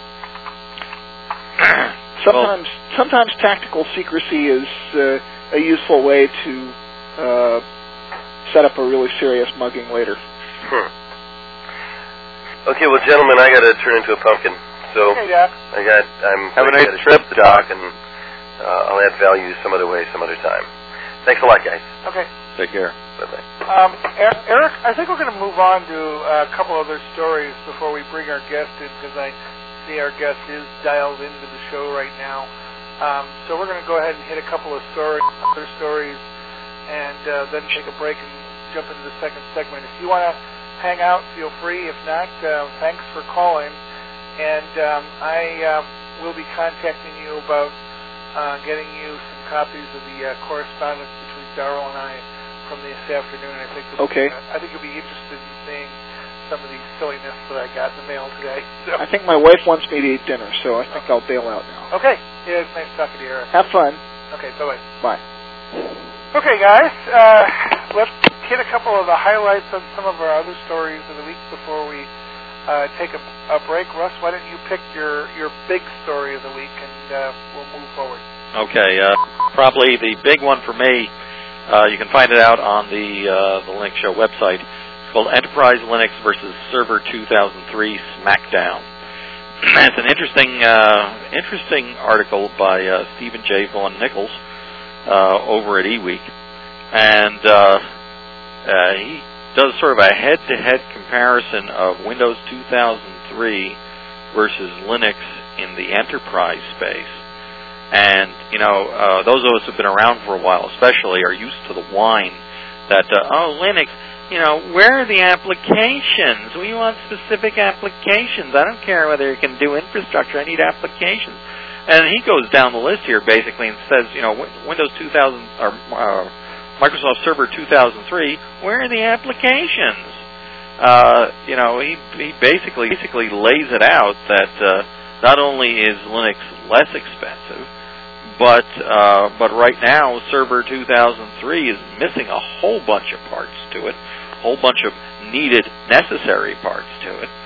Sometimes tactical secrecy is a useful way to set up a really serious mugging later. Okay, well, gentlemen, I got to turn into a pumpkin. So okay, Doc. Have a nice trip, Doc. And I'll add value some other way, some other time. Thanks a lot, guys. Okay. Take care. Bye-bye. Eric, I think we're going to move on to a couple other stories before we bring our guest in, because I see our guest is dialed into the show right now. So we're going to go ahead and hit a couple of other stories, and then take a break and jump into the second segment. If you want to hang out, feel free. If not, thanks for calling. And I will be contacting you about getting you some copies of the correspondence between Darrell and I from this afternoon. I think you'll be interested in seeing some of the silliness that I got in the mail today. So. I think my wife wants me to eat dinner, so I think I'll bail out now. Okay. Yeah, it's nice talking to you, Eric. Have fun. Okay, bye-bye. Bye. Okay, guys. Let's hit a couple of the highlights on some of our other stories of the week before we take a break. Russ, why don't you pick your big story of the week, and we'll move forward. Okay. Probably the big one for me, you can find it out on the Linux Show website. It's called Enterprise Linux versus Server 2003 Smackdown. It's an interesting article by Stephen J. Vaughan Nichols over at eWeek, and he does sort of a head-to-head comparison of Windows 2003 versus Linux in the enterprise space. And, those of us who have been around for a while especially are used to the whine that, Linux, where are the applications? We want specific applications. I don't care whether you can do infrastructure. I need applications. And he goes down the list here basically and says, Windows 2000 or Microsoft Server 2003, where are the applications? He basically lays it out that not only is Linux less expensive, but right now Server 2003 is missing a whole bunch of parts to it, a whole bunch of needed, necessary parts to it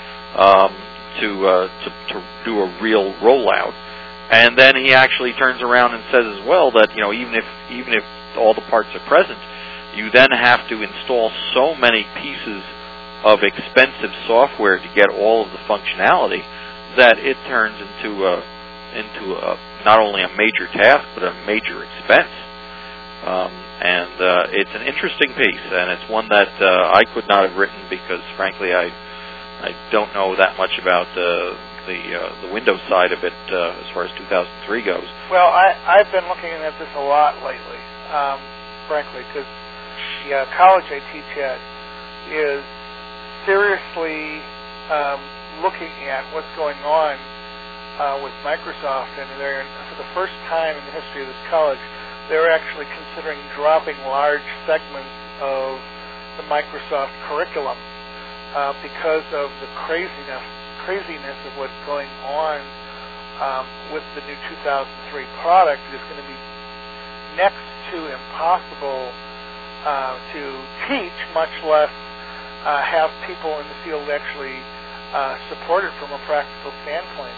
to do a real rollout. And then he actually turns around and says as well that even if all the parts are present, you then have to install so many pieces of expensive software to get all of the functionality that it turns into not only a major task but a major expense. And it's an interesting piece, and it's one that I could not have written because, frankly, I don't know that much about the Windows side of it as far as 2003 goes. Well, I've been looking at this a lot lately, frankly, because the college I teach at is seriously looking at what's going on with Microsoft, and they're, for the first time in the history of this college, they're actually considering dropping large segments of the Microsoft curriculum because of the craziness of what's going on with the new 2003 product. It's going to be next to impossible to teach, much less have people in the field actually support it from a practical standpoint.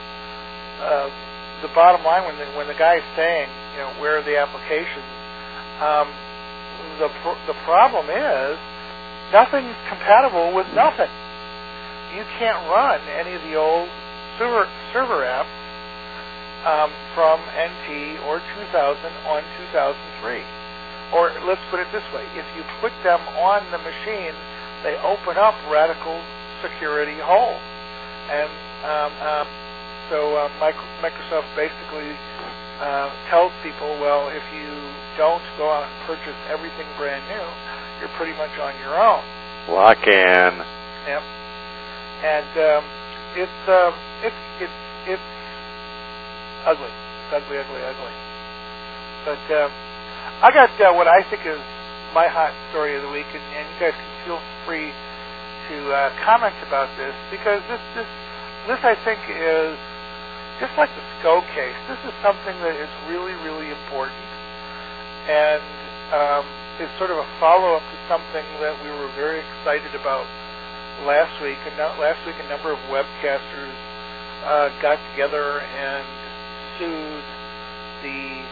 The bottom line, when the guy is saying, where are the applications, the problem is nothing's compatible with nothing. You can't run any of the old server apps from NT or 2000 on 2003. Or let's put it this way, if you put them on the machine, they open up radical security holes. And so Microsoft basically tells people, well, if you don't go out and purchase everything brand new, you're pretty much on your own. Lock in. Yep. And it's ugly. It's ugly. But I got what I think is my hot story of the week, and you guys can feel free to comment about this, because this I think is just like the SCO case. This is something that is really, really important, and is sort of a follow-up to something that we were very excited about last week. And last week, a number of webcasters got together and sued the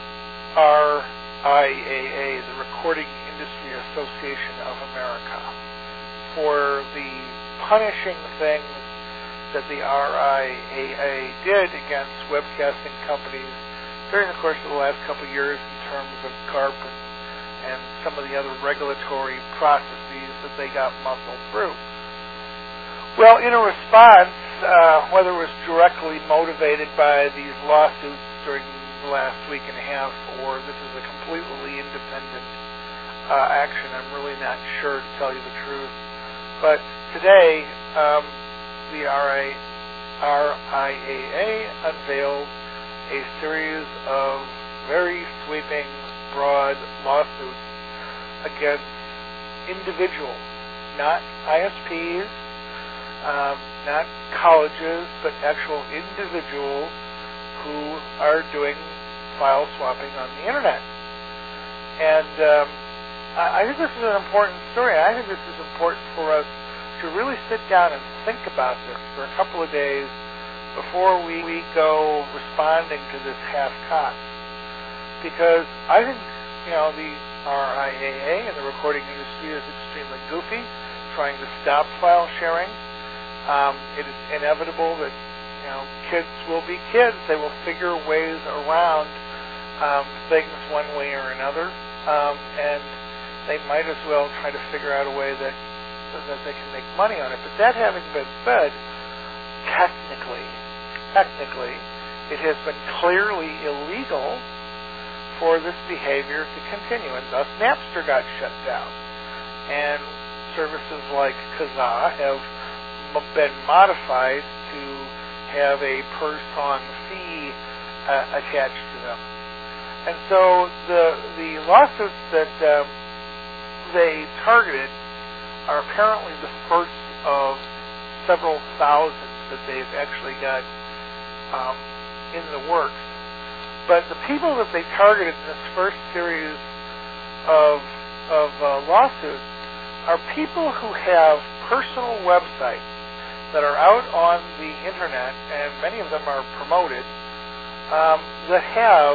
RIAA, the Recording Industry Association of America, for the punishing things that the RIAA did against webcasting companies during the course of the last couple of years in terms of CARP and some of the other regulatory processes that they got muscled through. Well, in a response, whether it was directly motivated by these lawsuits during the last week and a half, or this is a completely independent action, I'm really not sure, to tell you the truth. But today, the RIAA unveiled a series of very sweeping, broad lawsuits against individuals, not ISPs, not colleges, but actual individuals who are doing file swapping on the internet. And I think this is an important story. I think this is important for us to really sit down and think about this for a couple of days before we go responding to this half-cock. Because I think, the RIAA and the recording industry is extremely goofy, trying to stop file sharing. It is inevitable that kids will be kids. They will figure ways around things one way or another, and they might as well try to figure out a way that they can make money on it. But that having been said, technically, it has been clearly illegal for this behavior to continue, and thus Napster got shut down. And services like Kazaa have been modified to have a per-song fee attached to them. And so the lawsuits that they targeted are apparently the first of several thousand that they've actually got in the works. But the people that they targeted in this first series of lawsuits are people who have personal websites that are out on the internet, and many of them are promoted, that have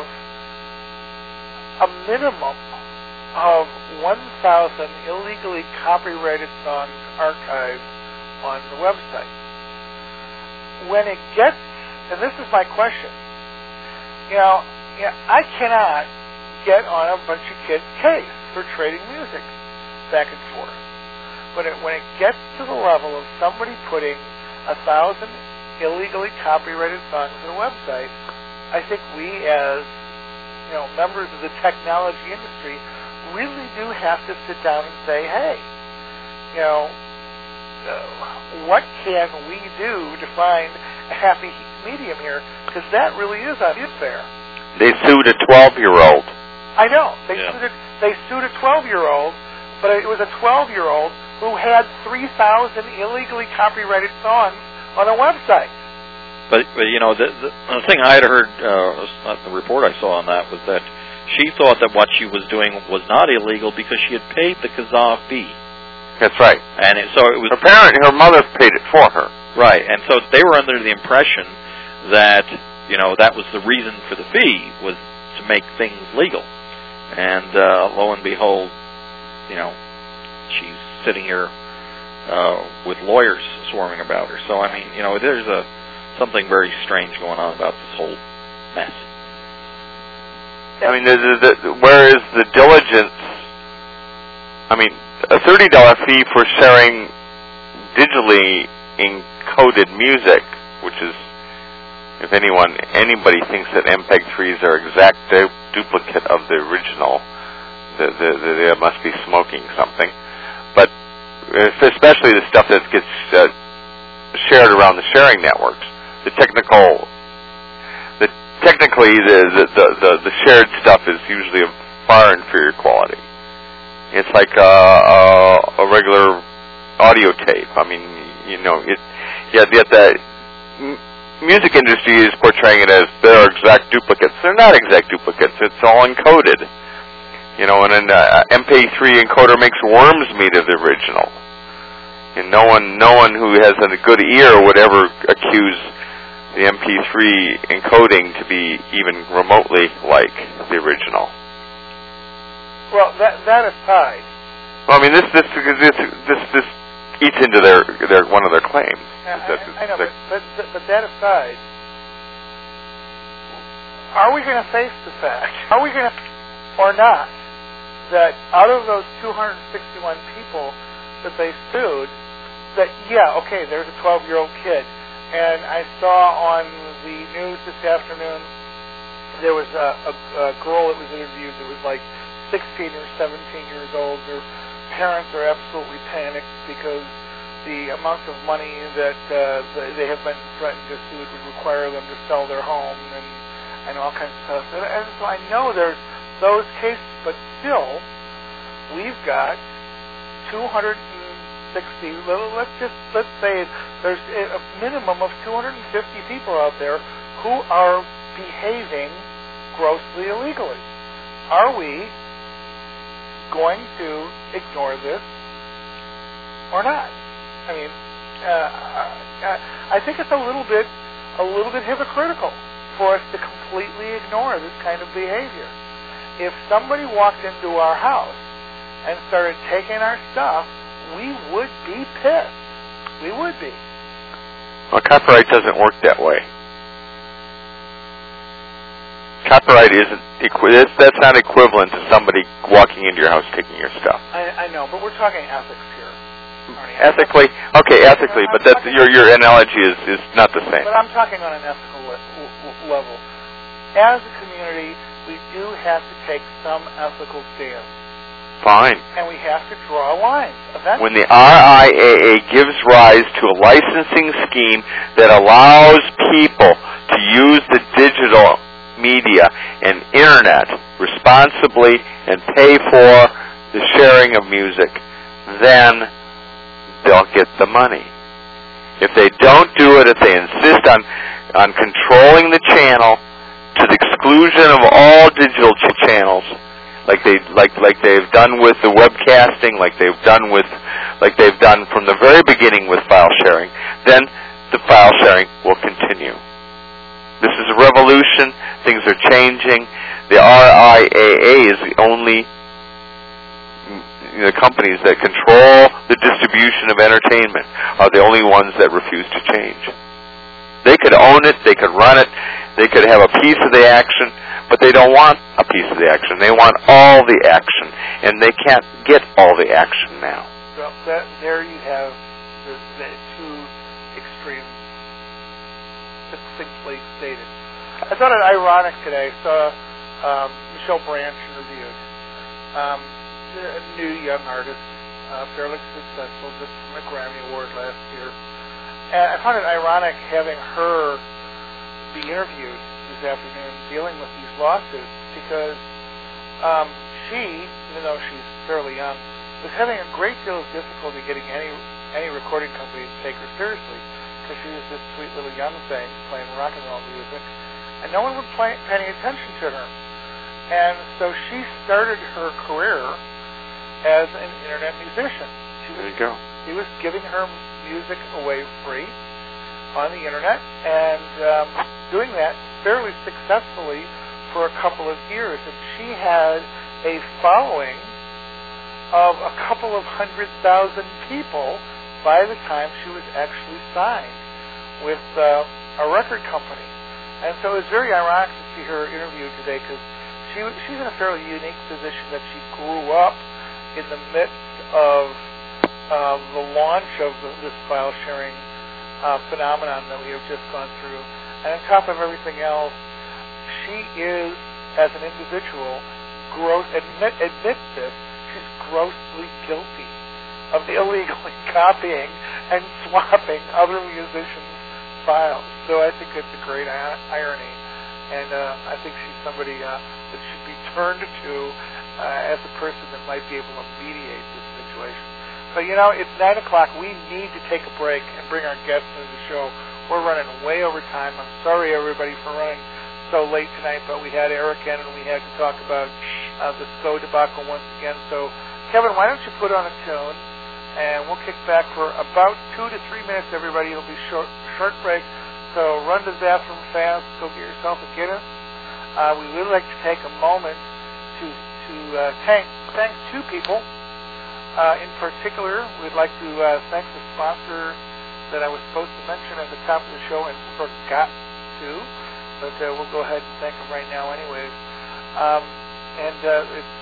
a minimum of 1,000 illegally copyrighted songs archived on the website. When it gets, and this is my question, I cannot get on a bunch of kids' case for trading music back and forth. But when it gets to the level of somebody putting 1,000 illegally copyrighted songs on a website, I think we as members of the technology industry really do have to sit down and say, hey, what can we do to find a happy medium here? Because that really is unfair. They sued a 12-year-old. I know. They sued a 12-year-old, but it was a 12-year-old who had 3,000 illegally copyrighted songs on a website. But the thing I had heard, the report I saw on that, was that she thought that what she was doing was not illegal because she had paid the Kazaa fee. That's right. And so it was her mother paid it for her. Right, and so they were under the impression that that was the reason for the fee, was to make things legal. And lo and behold, she's sitting here with lawyers swarming about her. So, I mean, there's something very strange going on about this whole mess. I mean, where is the diligence? I mean, a $30 fee for sharing digitally encoded music, which is, if anybody thinks that MPEG-3s are exact duplicate of the original, they must be smoking something. But especially the stuff that gets shared around the sharing networks, technically the shared stuff is usually of far inferior quality. It's like a regular audio tape. I mean, yet the music industry is portraying it as they're exact duplicates. They're not exact duplicates. It's all encoded. And an MP3 encoder makes worms meat of the original. And no one who has a good ear would ever accuse the MP3 encoding to be even remotely like the original. Well, that aside. Well, I mean, this eats into their one of their claims. I know, but that aside, are we going to face the fact? Are we going to, or not, that out of those 261 people that they sued, that there's a 12-year-old kid. And I saw on the news this afternoon there was a girl that was interviewed that was like 16 or 17 years old. Their parents are absolutely panicked because the amount of money that they have been threatened to sue would require them to sell their home and all kinds of stuff. And so I know there's those cases, but still, we've got 260. Let's say there's a minimum of 250 people out there who are behaving grossly illegally. Are we going to ignore this or not? I mean, I think it's a little bit hypocritical for us to completely ignore this kind of behavior. If somebody walked into our house and started taking our stuff, we would be pissed. We would be. Well, copyright doesn't work that way. Copyright isn't. That's not equivalent to somebody walking into your house taking your stuff. I know, but we're talking ethics here. Ethically, but that's your analogy is not the same. But I'm talking on an ethical level. As a community, we do have to take some ethical stance. Fine. And we have to draw a line. Eventually. When the RIAA gives rise to a licensing scheme that allows people to use the digital media and internet responsibly and pay for the sharing of music, then they'll get the money. If they don't do it, if they insist on controlling the channel to the exclusion of all digital channels, like they've done with the webcasting, like they've done from the very beginning with file sharing, then the file sharing will continue. This is a revolution. Things are changing. The RIAA is the only companies that control the distribution of entertainment are the only ones that refuse to change. They could own it, they could run it, they could have a piece of the action, but they don't want a piece of the action. They want all the action, and they can't get all the action now. Well, there you have the two extremes succinctly stated. I thought it ironic today. I saw Michelle Branch interviewed. A new young artist, fairly successful, just won a Grammy Award last year. And I found it ironic having her be interviewed this afternoon dealing with these lawsuits because she, even though she's fairly young, was having a great deal of difficulty getting any recording company to take her seriously because she was this sweet little young thing playing rock and roll music, and no one was paying attention to her. And so she started her career as an internet musician. There you go. He was giving her music away free on the internet and doing that fairly successfully for a couple of years. And she had a following of a couple of 100,000 people by the time she was actually signed with a record company. And so it was very ironic to see her interviewed today because she's in a fairly unique position that she grew up in the midst of the launch of this file sharing phenomenon that we have just gone through. And on top of everything else, she is, as an individual, admits this, she's grossly guilty of illegally copying and swapping other musicians' files. So I think it's a great irony, and I think she's somebody that should be turned to as a person that might be able to mediate this situation. So, it's 9 o'clock. We need to take a break and bring our guests into the show. We're running way over time. I'm sorry, everybody, for running so late tonight, but we had Eric in, and we had to talk about the SCO debacle once again. So, Kevin, why don't you put on a tune, and we'll kick back for about 2 to 3 minutes, everybody. It'll be short break. So run to the bathroom fast. Go get yourself a Guinness. We would like to take a moment to thank two people. In particular, we'd like to thank the sponsor that I was supposed to mention at the top of the show and forgot to, but we'll go ahead and thank them right now anyways. It's,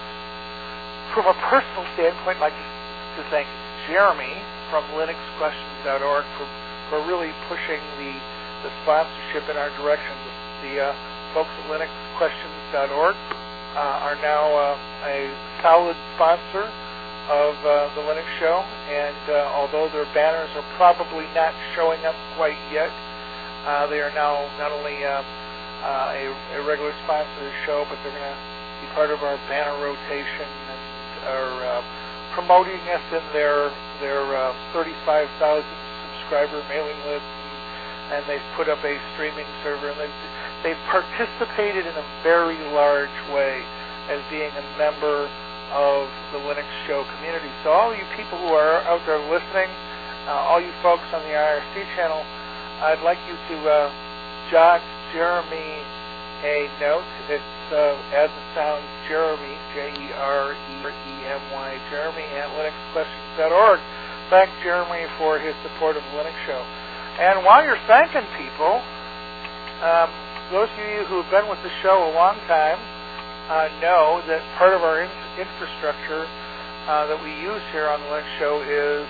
from a personal standpoint, I'd like to thank Jeremy from LinuxQuestions.org for really pushing the sponsorship in our direction. The folks at LinuxQuestions.org are now a solid sponsor of the Linux Show, and although their banners are probably not showing up quite yet, they are now not only a regular sponsor of the show, but they're going to be part of our banner rotation and are promoting us in their 35,000 subscriber mailing list, and they've put up a streaming server, and they've participated in a very large way as being a member of the Linux Show community. So all you people who are out there listening, all you folks on the IRC channel, I'd like you to jot Jeremy a note. It's as it sounds, Jeremy, Jeremy, Jeremy at LinuxQuestions.org. Thank Jeremy for his support of the Linux Show. And while you're thanking people, those of you who have been with the show a long time know that part of our infrastructure that we use here on the Linux Show is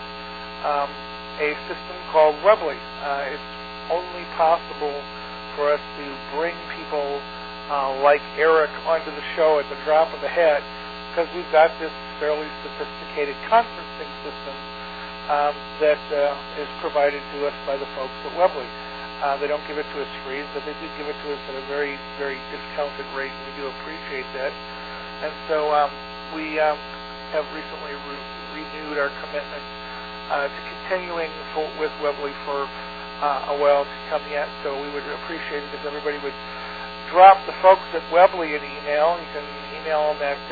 a system called Weebly. It's only possible for us to bring people like Eric onto the show at the drop of a hat because we've got this fairly sophisticated conferencing system that is provided to us by the folks at Weebly. They don't give it to us free, but they do give it to us at a very, very discounted rate, and we do appreciate that. And so we have recently renewed our commitment to continuing with Weebly for a while to come yet. So we would appreciate it if everybody would drop the folks at Weebly an email. You can email them at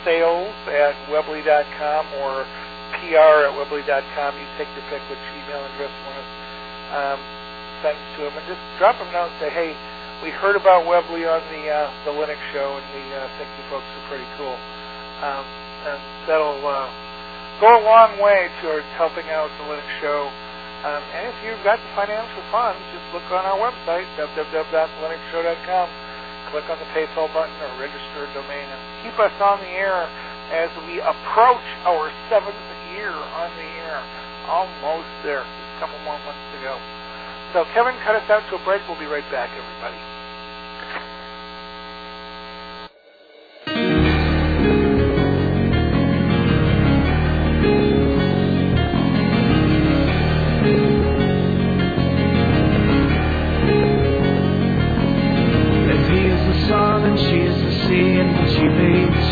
sales@weebly.com or PR@weebly.com. You take your pick which email address you want to send to them, and just drop them a note and say, hey, we heard about Weebly on the Linux Show, and we think you folks are pretty cool. And that'll go a long way towards helping out the Linux Show. And if you've got the financial funds, just look on our website, www.linuxshow.com, click on the PayPal button or register a domain, and keep us on the air as we approach our 7th year on the air. Almost there. Just a couple more months to go. So Kevin, cut us out to a break. We'll be right back, everybody. If he is the sun and she is the sea in which he meets,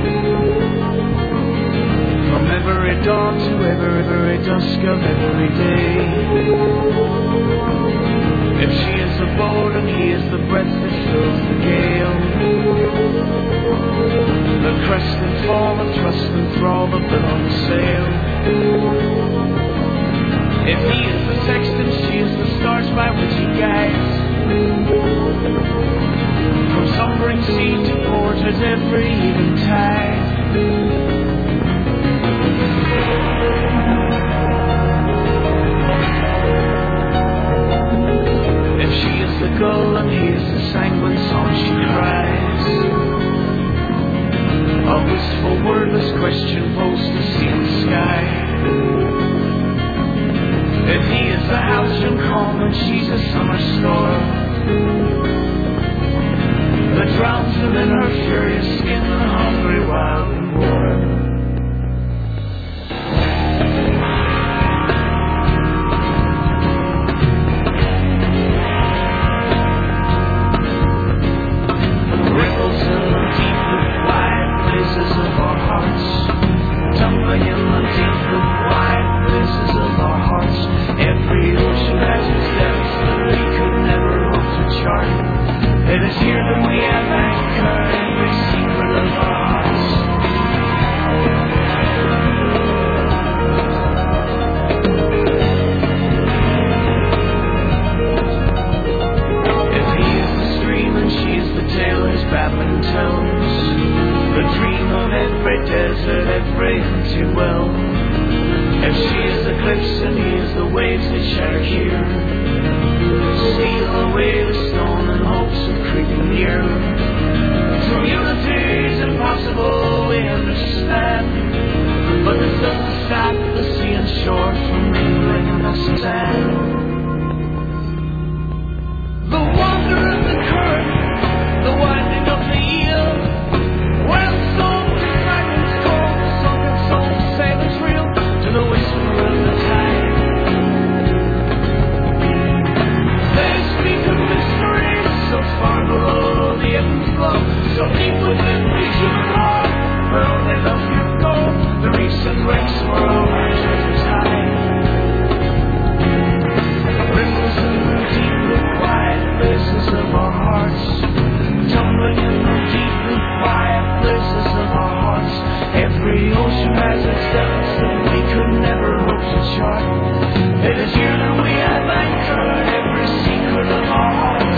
from every dawn to every dusk of every day. If she is the boat and he is the breath that fills the gale, the crest and fall, the trust and thrall, the bill on the sail. If he is the sexton, she is the stars by which he guides, from slumbering sea to port at every eventide. wordless question pulls the sea and sky. If he is the halcyon calm and she's a summer storm that drowns them in her furious skin, the hungry, wild and warm. Ripples in the deep, the quiet places of our hearts, tumbling in the deep, the quiet places of our hearts. Every ocean has its depths that we could never hope to chart. It is here that we have anchored every secret of our hearts. If he is the stream and she is the tale his babbling tones, the dream of every desert, every empty well. If she is the cliffs and he is the waves that shatter here, steal away the stone and hopes of creeping near. Through unity is impossible, we understand, but this doesn't stop the sea and shore from mingling in the sand. The wonder of the current, the winding of the eel, where the soul to fragments cold, the sunken soul to sailors reel, to the whisper of the tide. They speak of mysteries so far below the ebb and flow, so deep within me you know, where only love can go. The reefs and wrecks where all our treasures hide. Ripples in the deep, the quiet places of our hearts, tumbling in the deep, the quiet places of our hearts. Every ocean has its depths that we could never hope to chart. It is here that we have anchored every secret of our hearts.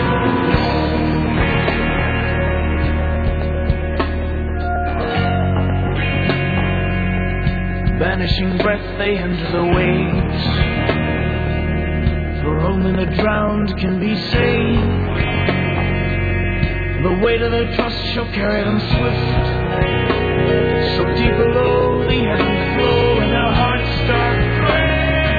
Vanishing breath, they enter the waves, for only the drowned can be saved. The weight of their trust shall carry them swift, so deep below the ebb and flow, and their hearts start praying.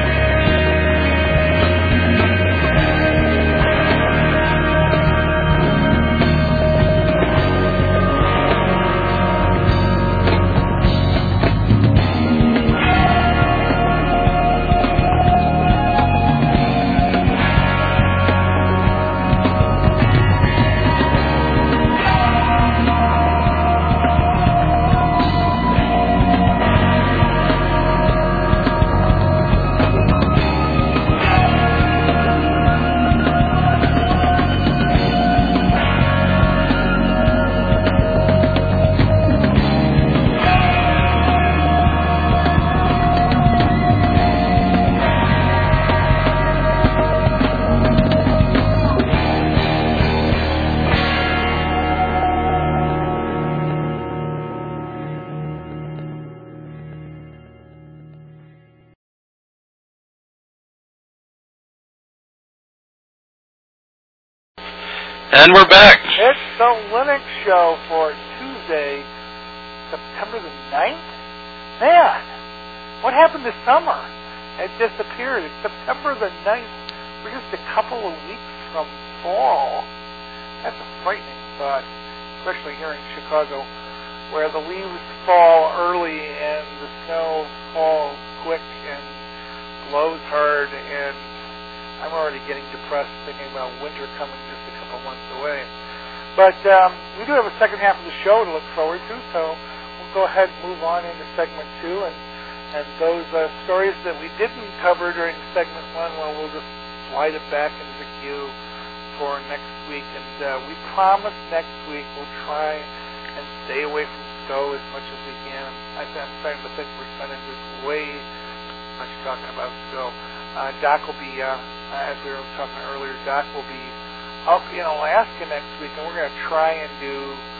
And we're back. It's the Linux Show for Tuesday, September the 9th. Man, what happened this summer? It disappeared. It's September the 9th. We're just a couple of weeks from fall. That's a frightening thought, especially here in Chicago, where the leaves fall early and the snow falls quick and blows hard, and I'm already getting depressed thinking about winter coming just a couple months away. But we do have a second half of the show to look forward to, so we'll go ahead and move on into segment 2, and those stories that we didn't cover during segment 1, well, we'll just slide it back into the queue for next week. And we promise next week we'll try and stay away from SCO as much as we can. I'm starting to think we're spending just way much talking about SCO. Doc will be, as we were talking earlier, Doc will be up in Alaska next week, and we're going to try and do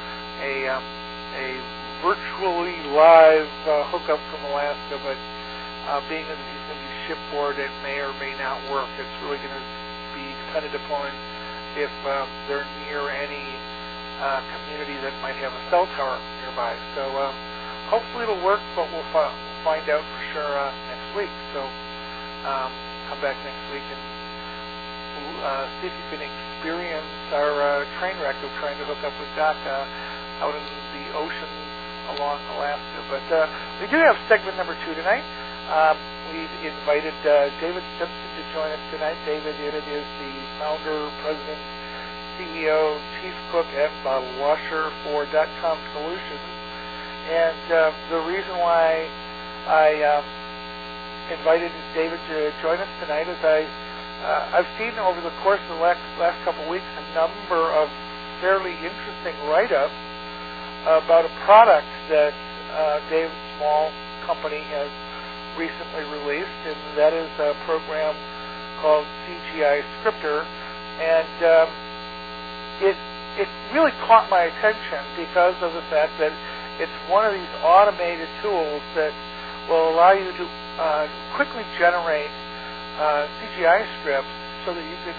a virtually live hookup from Alaska, but being that he's going to be shipboard, it may or may not work. It's really going to be dependent upon if they're near any community that might have a cell tower nearby. So hopefully it'll work, but we'll find out for sure next week. So come back next week and see if you can experience our train wreck of trying to hook up with Doc out in the ocean along Alaska. But we do have segment number 2 tonight. We've invited David Simpson to join us tonight. David is the founder, president, CEO, chief cook, and bottle washer for .com Solutions. And the reason why I invited David to join us tonight is I've seen over the course of the last couple of weeks a number of fairly interesting write-ups about a product that David's small company has recently released, and that is a program called CGI Scripter. And it really caught my attention because of the fact that it's one of these automated tools that will allow you to quickly generate CGI scripts so that you can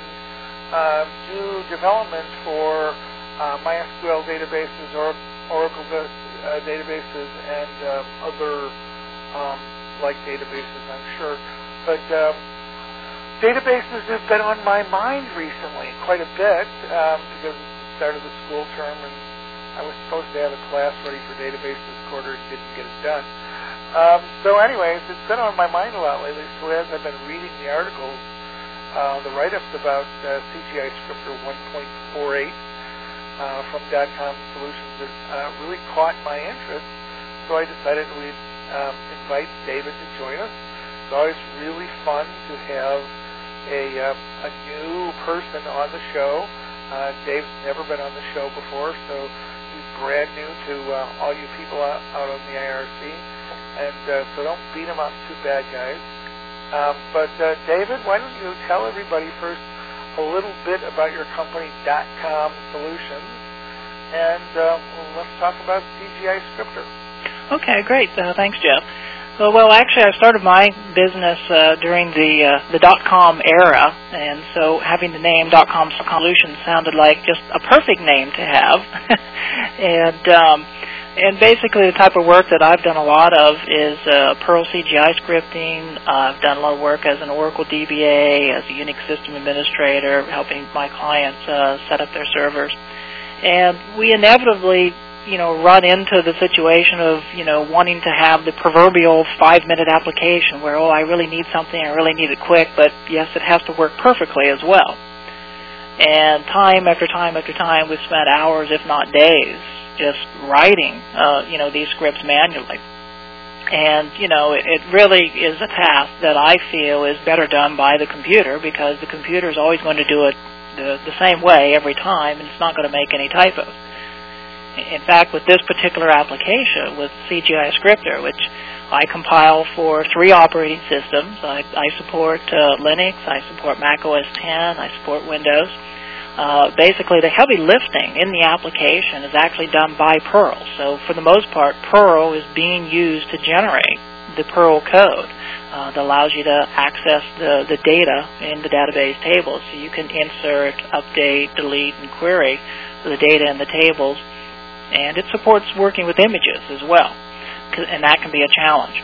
do development for MySQL databases or Oracle databases and other like databases, I'm sure. But databases have been on my mind recently quite a bit because it's the start of the school term, and I was supposed to have a class ready for database this quarter and didn't get it done. So anyways, it's been on my mind a lot lately, so as I've been reading the articles, the write-ups about CGI Scripter 1.48 from .com Solutions, it really caught my interest, so I decided we'd invite David to join us. It's always really fun to have a new person on the show. Dave's never been on the show before, so he's brand new to all you people out on the IRC. And so don't beat him up too bad, guys. But David, why don't you tell everybody first a little bit about your company, .com Solutions, and let's talk about CGI Scripter. Okay, great. Thanks, Jeff. Well, actually, I started my business during the .com era, and so having the name .com Solutions sounded like just a perfect name to have. And basically, the type of work that I've done a lot of is Perl CGI scripting. I've done a lot of work as an Oracle DBA, as a Unix system administrator, helping my clients set up their servers. And we inevitably run into the situation of, wanting to have the proverbial 5-minute application where, I really need something, I really need it quick, but yes, it has to work perfectly as well. And time after time after time, we've spent hours, if not days, just writing, these scripts manually. And, it really is a task that I feel is better done by the computer because the computer is always going to do it the same way every time, and it's not going to make any typos. In fact, with this particular application, with CGI Scripter, which I compile for 3 operating systems, I support Linux, I support Mac OS X, I support Windows. Basically, the heavy lifting in the application is actually done by Perl. So for the most part, Perl is being used to generate the Perl code that allows you to access the data in the database tables. So you can insert, update, delete, and query the data in the tables. And it supports working with images as well, and that can be a challenge.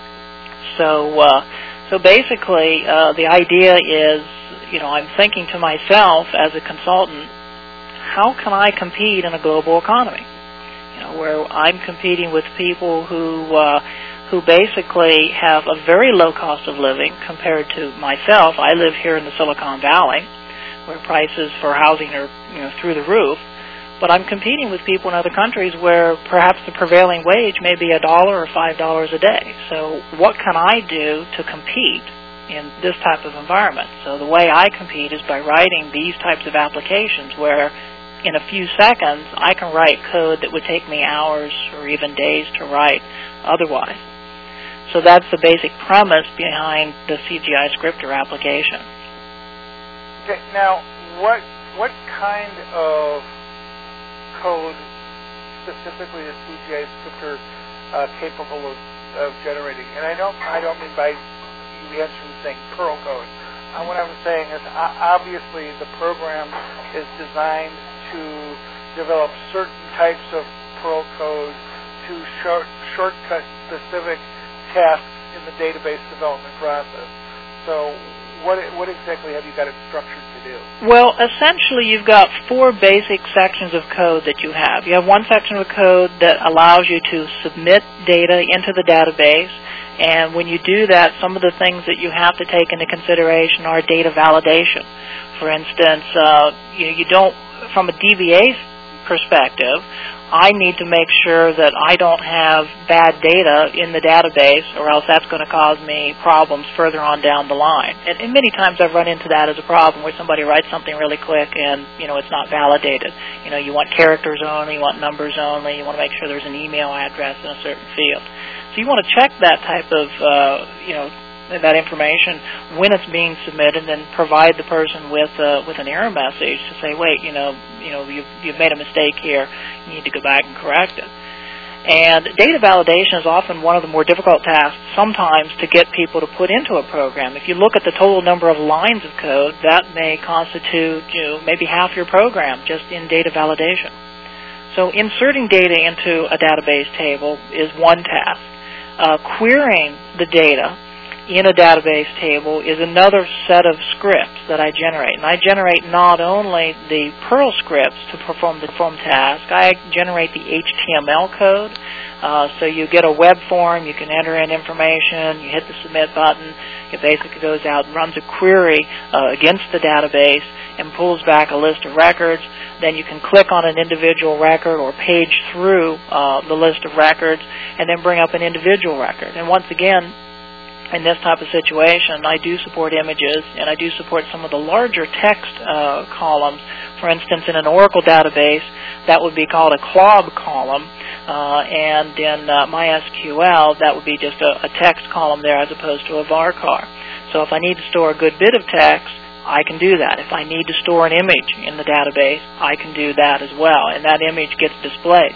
So basically, the idea is, I'm thinking to myself as a consultant, how can I compete in a global economy? Where I'm competing with people who basically have a very low cost of living compared to myself. I live here in the Silicon Valley, where prices for housing are through the roof. But I'm competing with people in other countries where perhaps the prevailing wage may be $1 or $5 a day. So what can I do to compete in this type of environment? So the way I compete is by writing these types of applications where in a few seconds I can write code that would take me hours or even days to write otherwise. So that's the basic premise behind the CGI Scripter application. Okay, now what kind of code specifically is CGI Scripter capable of generating? And I don't mean by you answering saying Perl code. What I'm saying is obviously the program is designed to develop certain types of Perl code to shortcut specific tasks in the database development process. So what exactly have you got it structured to do? Well, essentially you've got 4 basic sections of code that you have. You have one section of code that allows you to submit data into the database, and when you do that, some of the things that you have to take into consideration are data validation. For instance, you don't, from a DBA perspective, I need to make sure that I don't have bad data in the database, or else that's going to cause me problems further on down the line. And many times I've run into that as a problem where somebody writes something really quick and, it's not validated. You want characters only, you want numbers only, you want to make sure there's an email address in a certain field. So you want to check that type of, that information when it's being submitted, and provide the person with an error message to say, wait, you've made a mistake here. You need to go back and correct it. And data validation is often one of the more difficult tasks sometimes to get people to put into a program. If you look at the total number of lines of code, that may constitute maybe half your program just in data validation. So inserting data into a database table is one task. Querying the data in a database table is another set of scripts that I generate. And I generate not only the Perl scripts to perform the task, I generate the HTML code. So you get a web form, you can enter in information, you hit the submit button, it basically goes out and runs a query against the database and pulls back a list of records. Then you can click on an individual record or page through the list of records and then bring up an individual record. And once again, in this type of situation, I do support images, and I do support some of the larger text columns. For instance, in an Oracle database, that would be called a CLOB column, and in MySQL, that would be just a text column there as opposed to a varchar. So if I need to store a good bit of text, I can do that. If I need to store an image in the database, I can do that as well, and that image gets displayed,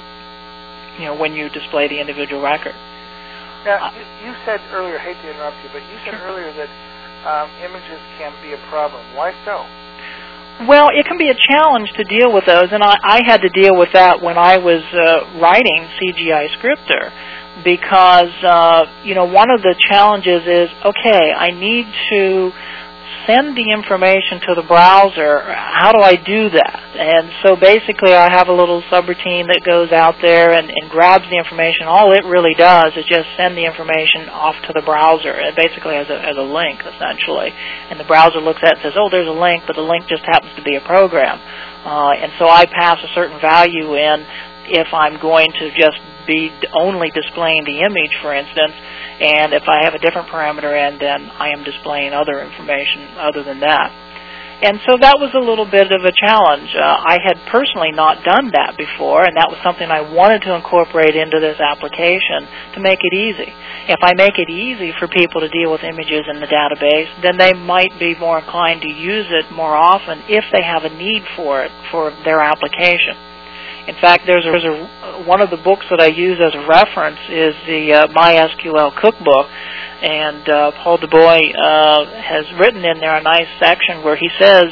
when you display the individual record. Now, you said earlier, I hate to interrupt you, but you said earlier that images can be a problem. Why so? Well, it can be a challenge to deal with those, and I had to deal with that when I was writing CGI Scripter, because, one of the challenges is, okay, I need to send the information to the browser. How do I do that? And so basically I have a little subroutine that goes out there and grabs the information. All it really does is just send the information off to the browser, basically as a link, essentially. And the browser looks at it and says, oh, there's a link, but the link just happens to be a program. And so I pass a certain value in if I'm going to just be only displaying the image, for instance, and if I have a different parameter in, then I am displaying other information other than that. And so that was a little bit of a challenge. I had personally not done that before, and that was something I wanted to incorporate into this application to make it easy. If I make it easy for people to deal with images in the database, then they might be more inclined to use it more often if they have a need for it for their application. In fact, there's one of the books that I use as a reference is the MySQL Cookbook, and Paul Dubois has written in there a nice section where he says,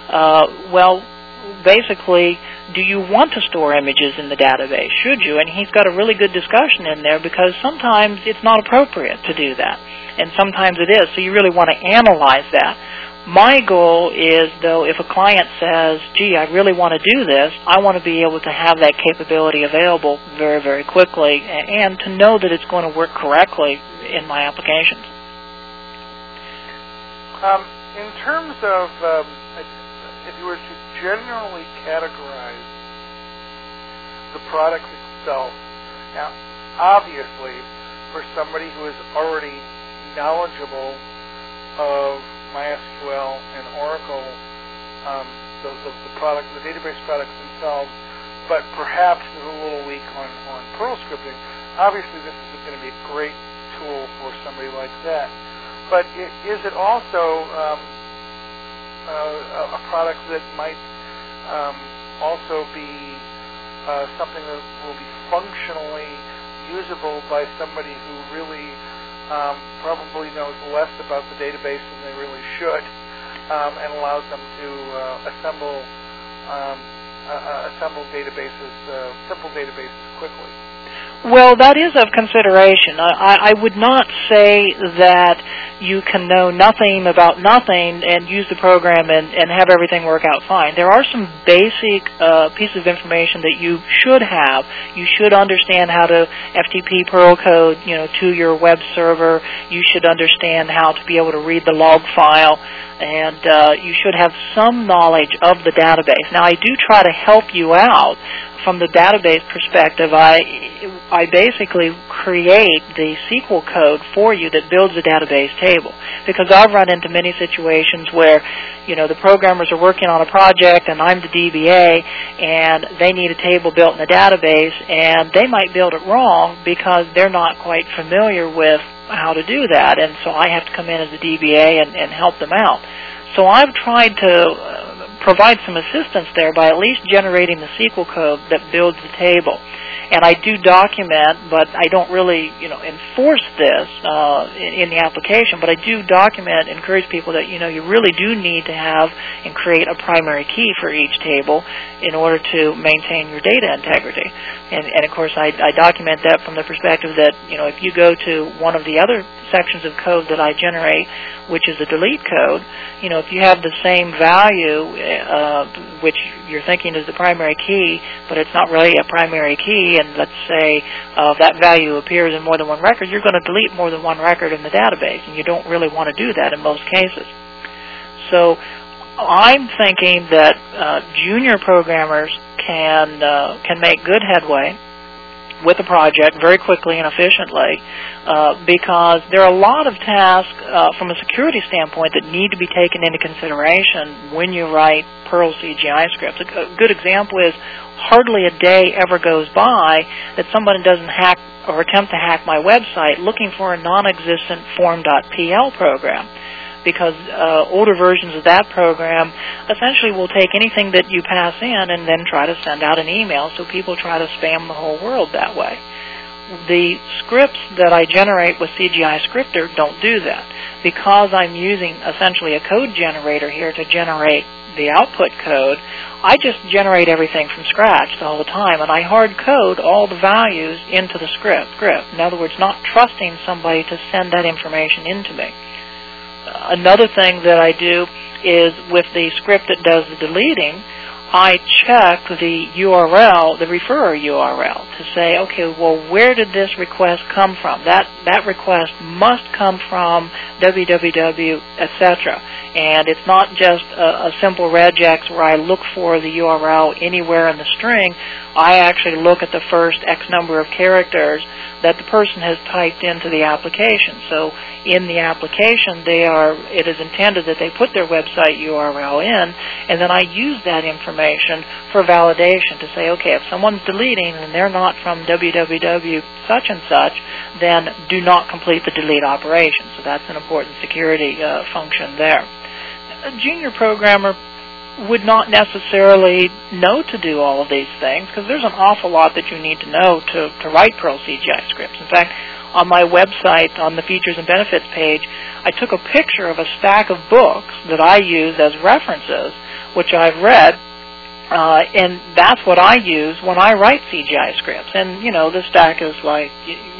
basically, do you want to store images in the database? Should you? And he's got a really good discussion in there, because sometimes it's not appropriate to do that, and sometimes it is, so you really want to analyze that. My goal is, though, if a client says, gee, I really want to do this, I want to be able to have that capability available very, very quickly, and to know that it's going to work correctly in my applications. In terms of, if you were to generally categorize the product itself, now, obviously, for somebody who is already knowledgeable of MySQL and Oracle, the database products themselves, but perhaps is a little weak on Perl scripting, obviously this is going to be a great tool for somebody like that. But is it also a product that might also be something that will be functionally usable by somebody who really probably knows less about the database than they really should, and allows them to assemble databases, simple databases quickly? Well, that is of consideration. I would not say that you can know nothing about nothing and use the program and have everything work out fine. There are some basic pieces of information that you should have. You should understand how to FTP Perl code, to your web server. You should understand how to be able to read the log file. And you should have some knowledge of the database. Now, I do try to help you out. From the database perspective, I basically create the SQL code for you that builds a database table. Because I've run into many situations where, the programmers are working on a project and I'm the DBA and they need a table built in the database and they might build it wrong because they're not quite familiar with how to do that. And so I have to come in as a DBA and help them out. So I've tried to provide some assistance there by at least generating the SQL code that builds the table. And I do document, but I don't really, enforce this in the application, but I do document, encourage people that, you really do need to have and create a primary key for each table in order to maintain your data integrity. And of course, I document that from the perspective that, if you go to one of the other sections of code that I generate, which is a delete code, if you have the same value, which you're thinking is the primary key, but it's not really a primary key, and let's say that value appears in more than one record, you're going to delete more than one record in the database, and you don't really want to do that in most cases. So I'm thinking that junior programmers can make good headway with a project very quickly and efficiently because there are a lot of tasks from a security standpoint that need to be taken into consideration when you write Perl CGI scripts. A good example is hardly a day ever goes by that somebody doesn't hack or attempt to hack my website looking for a non-existent form.pl program. Because older versions of that program essentially will take anything that you pass in and then try to send out an email, so people try to spam the whole world that way. The scripts that I generate with CGI Scripter don't do that. Because I'm using essentially a code generator here to generate the output code, I just generate everything from scratch the whole time, and I hard code all the values into the script. In other words, not trusting somebody to send that information into me. Another thing that I do is with the script that does the deleting, I check the URL, the referrer URL, to say, okay, well, where did this request come from? That request must come from www, etc. And it's not just a simple regex where I look for the URL anywhere in the string. I actually look at the first X number of characters that the person has typed into the application. So in the application, it is intended that they put their website URL in, and then I use that information for validation to say, okay, if someone's deleting and they're not from www such and such, then do not complete the delete operation. So that's an important security function there. A junior programmer would not necessarily know to do all of these things because there's an awful lot that you need to know to write Perl CGI scripts. In fact, on my website, on the features and benefits page, I took a picture of a stack of books that I use as references, which I've read, and that's what I use when I write CGI scripts. And, the stack is like,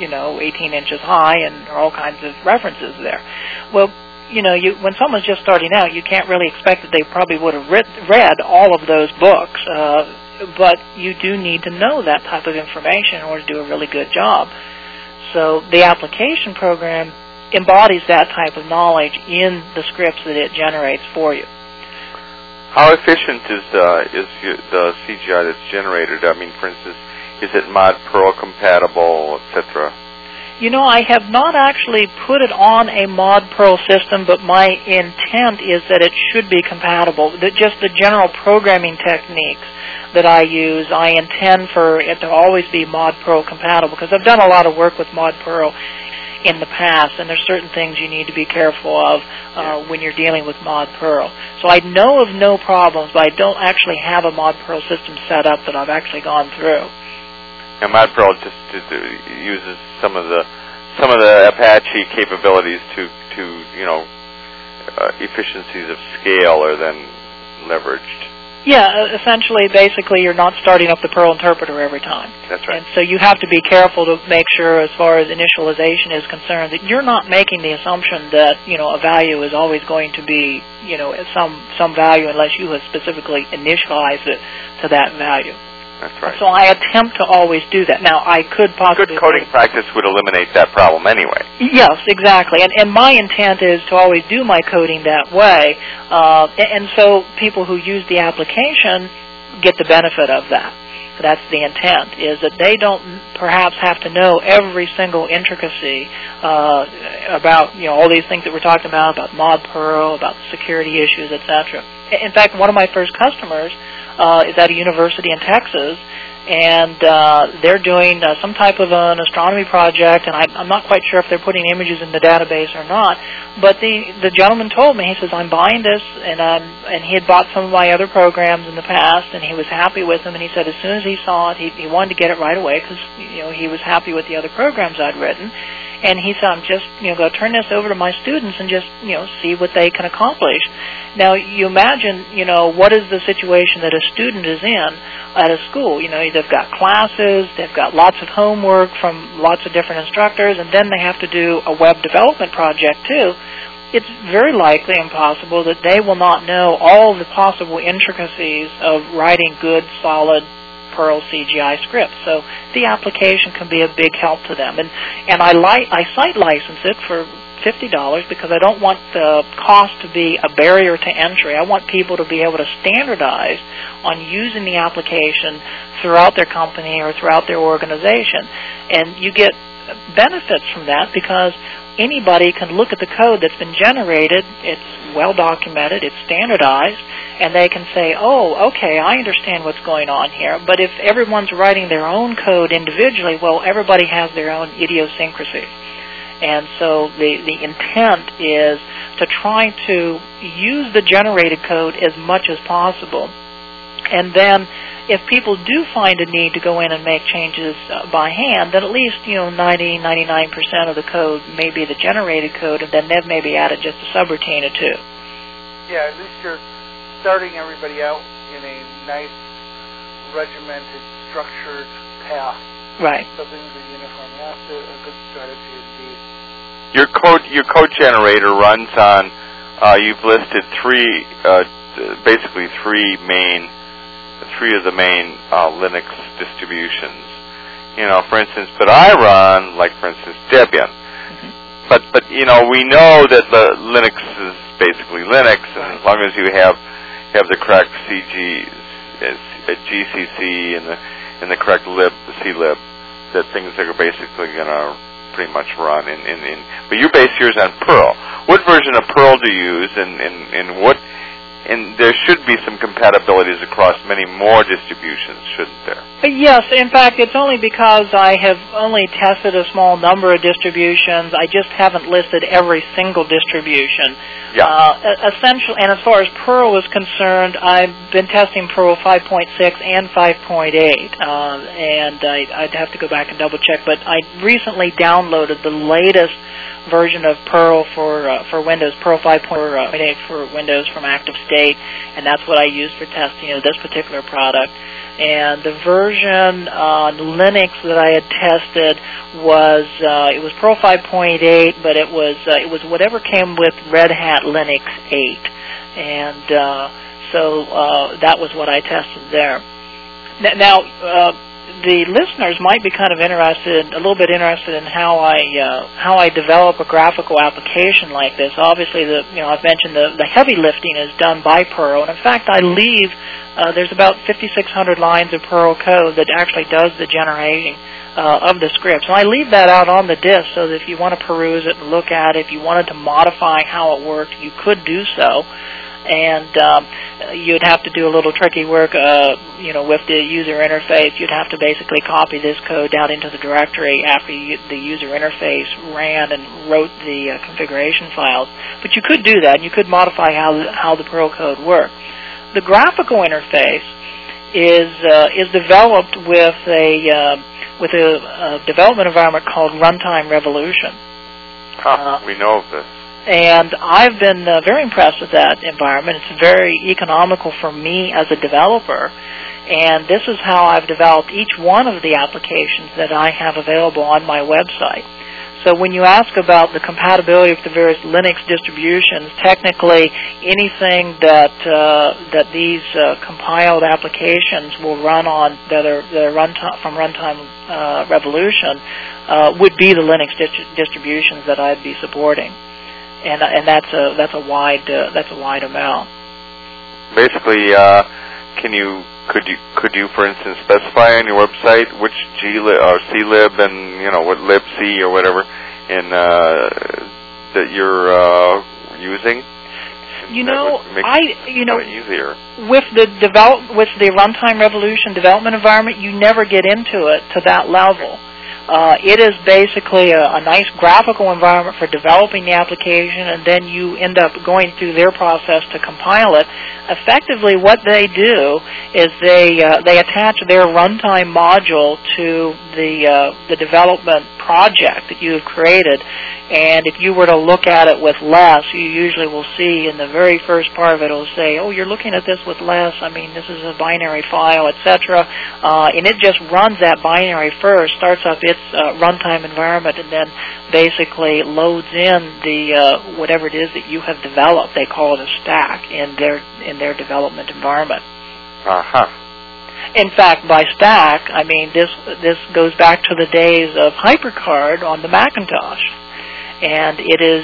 18 inches high, and there are all kinds of references there. Well, when someone's just starting out, you can't really expect that they probably would have read all of those books, but you do need to know that type of information in order to do a really good job. So the application program embodies that type of knowledge in the scripts that it generates for you. How efficient is the CGI that's generated? I mean, for instance, is it Mod Perl compatible, etc.? I have not actually put it on a Mod Perl system, but my intent is that it should be compatible. Just the general programming techniques that I use, I intend for it to always be Mod Perl compatible, because I've done a lot of work with Mod Perl in the past, and there's certain things you need to be careful of when you're dealing with Mod Perl. So I know of no problems, but I don't actually have a Mod Perl system set up that I've actually gone through. And Mod Perl just uses some of the Apache capabilities to efficiencies of scale are then leveraged. Yeah, essentially, basically, you're not starting up the Perl interpreter every time. That's right. And so you have to be careful to make sure, as far as initialization is concerned, that you're not making the assumption that, a value is always going to be, some value unless you have specifically initialized it to that value. That's right. So I attempt to always do that. Now, I could possibly... Good coding practice would eliminate that problem anyway. Yes, exactly. And my intent is to always do my coding that way. And so people who use the application get the benefit of that. That's the intent, is that they don't perhaps have to know every single intricacy about, all these things that we're talking about mod Perl, about security issues, etc. In fact, one of my first customers is at a university in Texas, and they're doing some type of an astronomy project, and I'm not quite sure if they're putting images in the database or not, but the gentleman told me, he says, I'm buying this, and he had bought some of my other programs in the past, and he was happy with them, and he said as soon as he saw it, he wanted to get it right away because he was happy with the other programs I'd written. And he said, I'm just, going to turn this over to my students and just, see what they can accomplish. Now, you imagine, what is the situation that a student is in at a school? They've got classes, they've got lots of homework from lots of different instructors, and then they have to do a web development project, too. It's very likely impossible that they will not know all the possible intricacies of writing good, solid Perl CGI scripts. So the application can be a big help to them. And I site license it for $50 because I don't want the cost to be a barrier to entry. I want people to be able to standardize on using the application throughout their company or throughout their organization. And you get benefits from that because anybody can look at the code that's been generated, it's well documented, it's standardized, and they can say, oh, okay, I understand what's going on here. But if everyone's writing their own code individually, well, everybody has their own idiosyncrasy. And so the intent is to try to use the generated code as much as possible. And then if people do find a need to go in and make changes by hand, then at least 99% of the code may be the generated code, and then they've maybe added just a subroutine or two. Yeah, at least you're starting everybody out in a nice, regimented, structured path. Right. So things are uniform. That's a good strategy indeed. Your code generator runs on. You've listed three of the main Linux distributions. For instance, but I run, for instance, Debian. Mm-hmm. But we know that the Linux is basically Linux, and as long as you have the correct GCC and the correct lib, the CLib, that things are basically going to pretty much run. But you base yours on Perl. What version of Perl do you use, and what? And there should be some compatibilities across many more distributions, shouldn't there? Yes. In fact, it's only because I have only tested a small number of distributions. I just haven't listed every single distribution. Yeah. Essentially, and as far as Perl is concerned, I've been testing Perl 5.6 and 5.8, and I'd have to go back and double check. But I recently downloaded the latest version of Perl for Windows, Perl 5.8 for Windows from Active State, and that's what I used for testing of this particular product. And the version on Linux that I had tested was it was Perl 5.8, but it was whatever came with Red Hat Linux 8, and so that was what I tested there. Now. The listeners might be kind of a little bit interested in how I develop a graphical application like this. Obviously, I've mentioned the heavy lifting is done by Perl, and in fact, I leave there's about 5,600 lines of Perl code that actually does the generating of the scripts, and I leave that out on the disk so that if you want to peruse it and look at it, if you wanted to modify how it worked, you could do so. And you'd have to do a little tricky work, with the user interface. You'd have to basically copy this code down into the directory after the user interface ran and wrote the configuration files. But you could do that, and you could modify how the Perl code worked. The graphical interface is developed with a development environment called Runtime Revolution. We know of this. And I've been very impressed with that environment. It's very economical for me as a developer. And this is how I've developed each one of the applications that I have available on my website. So when you ask about the compatibility with the various Linux distributions, technically anything that these compiled applications will run on that are from Runtime Revolution would be the Linux distributions that I'd be supporting, and that's a wide amount. Basically, could you, for instance, specify on your website which glib or clib and what libc or whatever that you're using? Easier. With the Runtime Revolution development environment, you never get into it to that level. It is basically a nice graphical environment for developing the application, and then you end up going through their process to compile it. Effectively, what they do is they attach their runtime module to the development project that you have created. And if you were to look at it with less, you usually will see in the very first part of it, it'll say, oh, you're looking at this with less. I mean, this is a binary file, etc. And it just runs that binary first, starts up its runtime environment, and then basically loads in the whatever it is that you have developed. They call it a stack in their development environment. In fact, by stack, I mean this goes back to the days of HyperCard on the Macintosh. And it is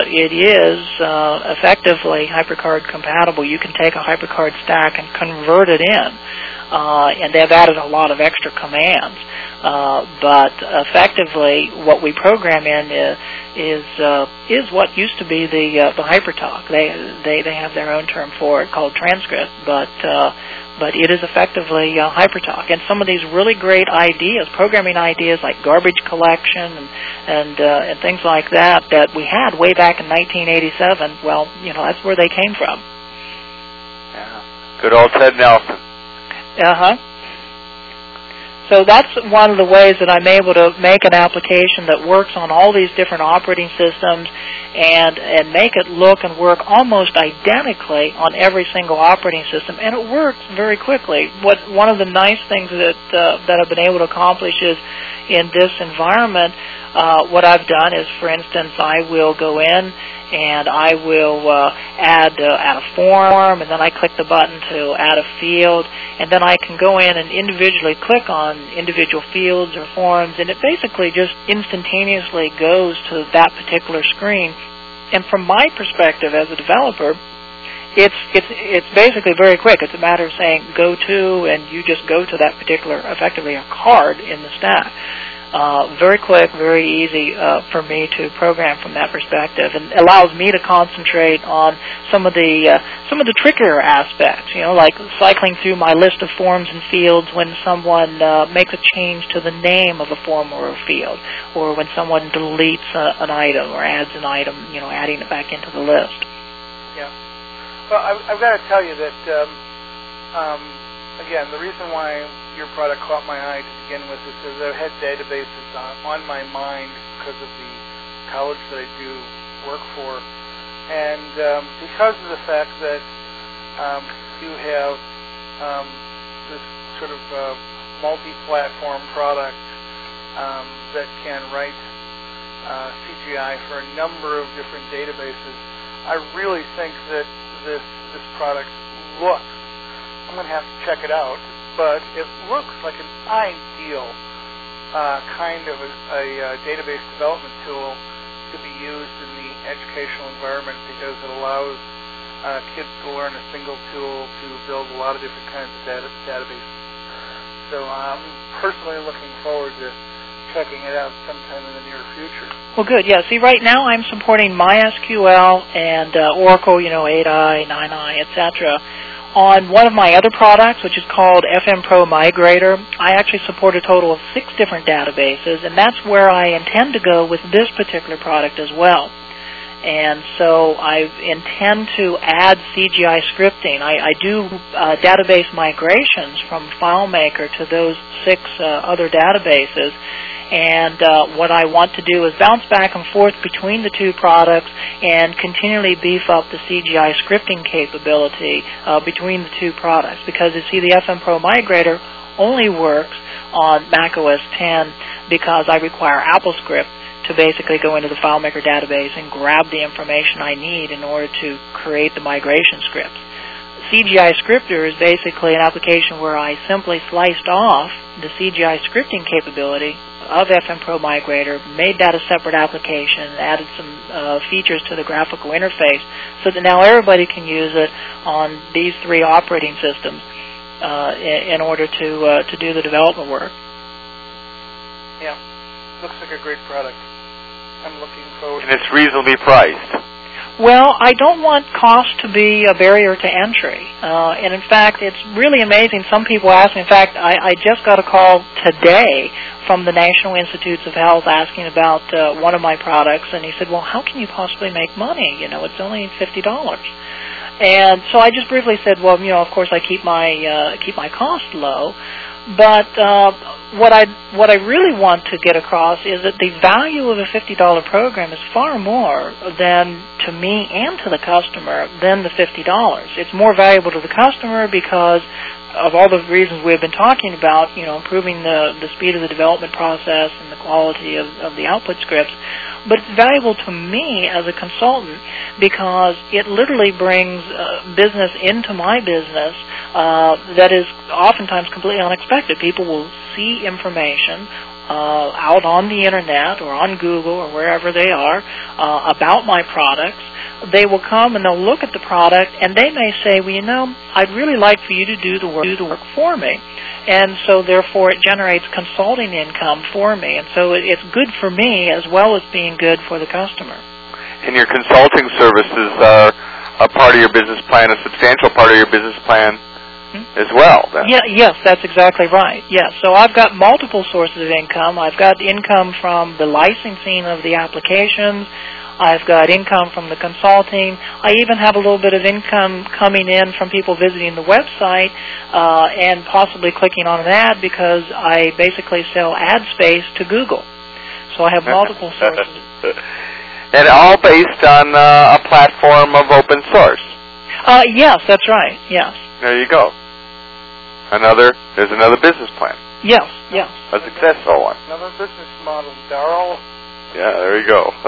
effectively HyperCard compatible. You can take a HyperCard stack and convert it in, and they've added a lot of extra commands. But effectively, what we program in is what used to be the HyperTalk. They have their own term for it called transcript, but it is effectively HyperTalk. And some of these really great ideas, programming ideas like garbage collection and things like that we had way back in 1987, well, that's where they came from. Yeah. Good old Ted Nelson. So that's one of the ways that I'm able to make an application that works on all these different operating systems and make it look and work almost identically on every single operating system, and it works very quickly. One of the nice things that I've been able to accomplish is in this environment, what I've done is, for instance, I will go in and I will add a form, and then I click the button to add a field, and then I can go in and individually click on individual fields or forms, and it basically just instantaneously goes to that particular screen. And from my perspective as a developer, it's basically very quick. It's a matter of saying go to, and you just go to that particular, effectively a card in the stack. Very quick, very easy for me to program from that perspective, and allows me to concentrate on some of the trickier aspects. Like cycling through my list of forms and fields when someone makes a change to the name of a form or a field, or when someone deletes an item or adds an item, adding it back into the list. Yeah. Well, I've got to tell you that again, the reason why your product caught my eye to begin with is because I've had databases on my mind because of the college that I do work for, and because of the fact that you have this sort of multi-platform product that can write CGI for a number of different databases, I really think that this product looks, I'm going to have to check it out, but it looks like an ideal kind of a database development tool to be used in the educational environment, because it allows kids to learn a single tool to build a lot of different kinds of databases. So I'm personally looking forward to checking it out sometime in the near future. Well, good. Yeah. See, right now I'm supporting MySQL and Oracle, 8i, 9i, etc. On one of my other products, which is called FM Pro Migrator, I actually support a total of 6 different databases, and that's where I intend to go with this particular product as well. And so I intend to add CGI scripting. I do database migrations from FileMaker to those 6 other databases. And what I want to do is bounce back and forth between the 2 products and continually beef up the CGI scripting capability between the 2 products. Because you see, the FM Pro Migrator only works on Mac OS X because I require AppleScript to basically go into the FileMaker database and grab the information I need in order to create the migration scripts. CGI Scripter is basically an application where I simply sliced off the CGI scripting capability of FM Pro Migrator, made that a separate application, added some features to the graphical interface so that now everybody can use it on these 3 operating systems in order to do the development work. Yeah, looks like a great product. I'm looking forward to it. And it's reasonably priced. Well, I don't want cost to be a barrier to entry. And in fact, it's really amazing. Some people ask me, in fact, I just got a call today from the National Institutes of Health asking about one of my products, and he said, well, how can you possibly make money? You know, it's only $50. And so I just briefly said, well, you know, of course I keep my cost low. But what I really want to get across is that the value of a $50 program is far more than to me and to the customer than the $50. It's more valuable to the customer because of all the reasons we've been talking about, you know, improving the speed of the development process and the quality of the output scripts. But it's valuable to me as a consultant because it literally brings business into my business that is oftentimes completely unexpected. People will see information out on the Internet or on Google or wherever they are about my products. They will come and they'll look at the product and they may say, well, you know, I'd really like for you to do the work for me. And so, therefore, it generates consulting income for me. And so it's good for me as well as being good for the customer. And your consulting services are a part of your business plan, a substantial part of your business plan as well. Then. Yeah, yes, that's exactly right. Yes, so I've got multiple sources of income. I've got income from the licensing of the applications. I've got income from the consulting. I even have a little bit of income coming in from people visiting the website and possibly clicking on an ad because I basically sell ad space to Google. So I have multiple sources. And all based on a platform of open source. Yes, that's right. Yes. There you go. There's another business plan. Yes, yes. A successful one. Another business model, Darrell. Yeah, there you go.